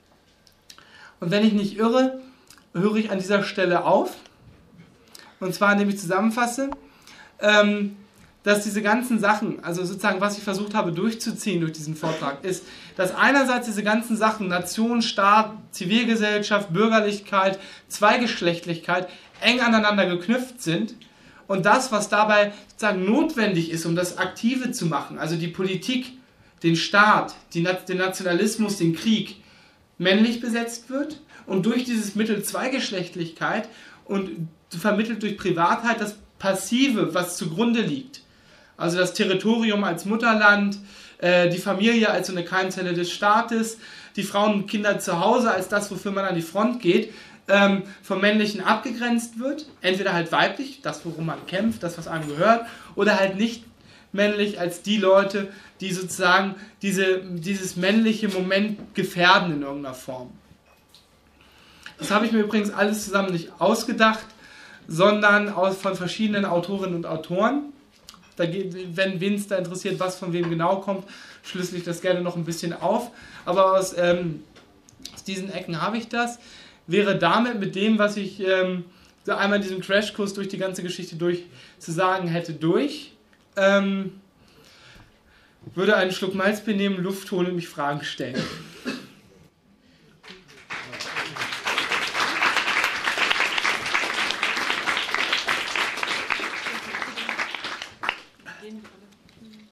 Und wenn ich nicht irre, höre ich an dieser Stelle auf. Und zwar, indem ich zusammenfasse, ähm, dass diese ganzen Sachen, also sozusagen, was ich versucht habe durchzuziehen durch diesen Vortrag, ist, dass einerseits diese ganzen Sachen, Nation, Staat, Zivilgesellschaft, Bürgerlichkeit, Zweigeschlechtlichkeit, eng aneinander geknüpft sind und das, was dabei sozusagen notwendig ist, um das Aktive zu machen, also die Politik, den Staat, die, den Nationalismus, den Krieg, männlich besetzt wird und durch dieses Mittel Zweigeschlechtlichkeit und vermittelt durch Privatheit das Passive, was zugrunde liegt. Also das Territorium als Mutterland, äh, die Familie als so eine Keimzelle des Staates, die Frauen und Kinder zu Hause als das, wofür man an die Front geht, ähm, vom Männlichen abgegrenzt wird. Entweder halt weiblich, das, worum man kämpft, das, was einem gehört, oder halt nicht männlich als die Leute, die sozusagen diese, dieses männliche Moment gefährden in irgendeiner Form. Das habe ich mir übrigens alles zusammen nicht ausgedacht, sondern aus, von verschiedenen Autorinnen und Autoren. Da geht, wenn wen es da interessiert, was von wem genau kommt, schlüssel ich das gerne noch ein bisschen auf. Aber aus, ähm, aus diesen Ecken habe ich das. Wäre damit mit dem, was ich ähm, so einmal in diesem Crashkurs durch die ganze Geschichte durch zu sagen hätte, durch. Ähm, würde einen Schluck Malzbier nehmen, Luft holen und mich Fragen stellen.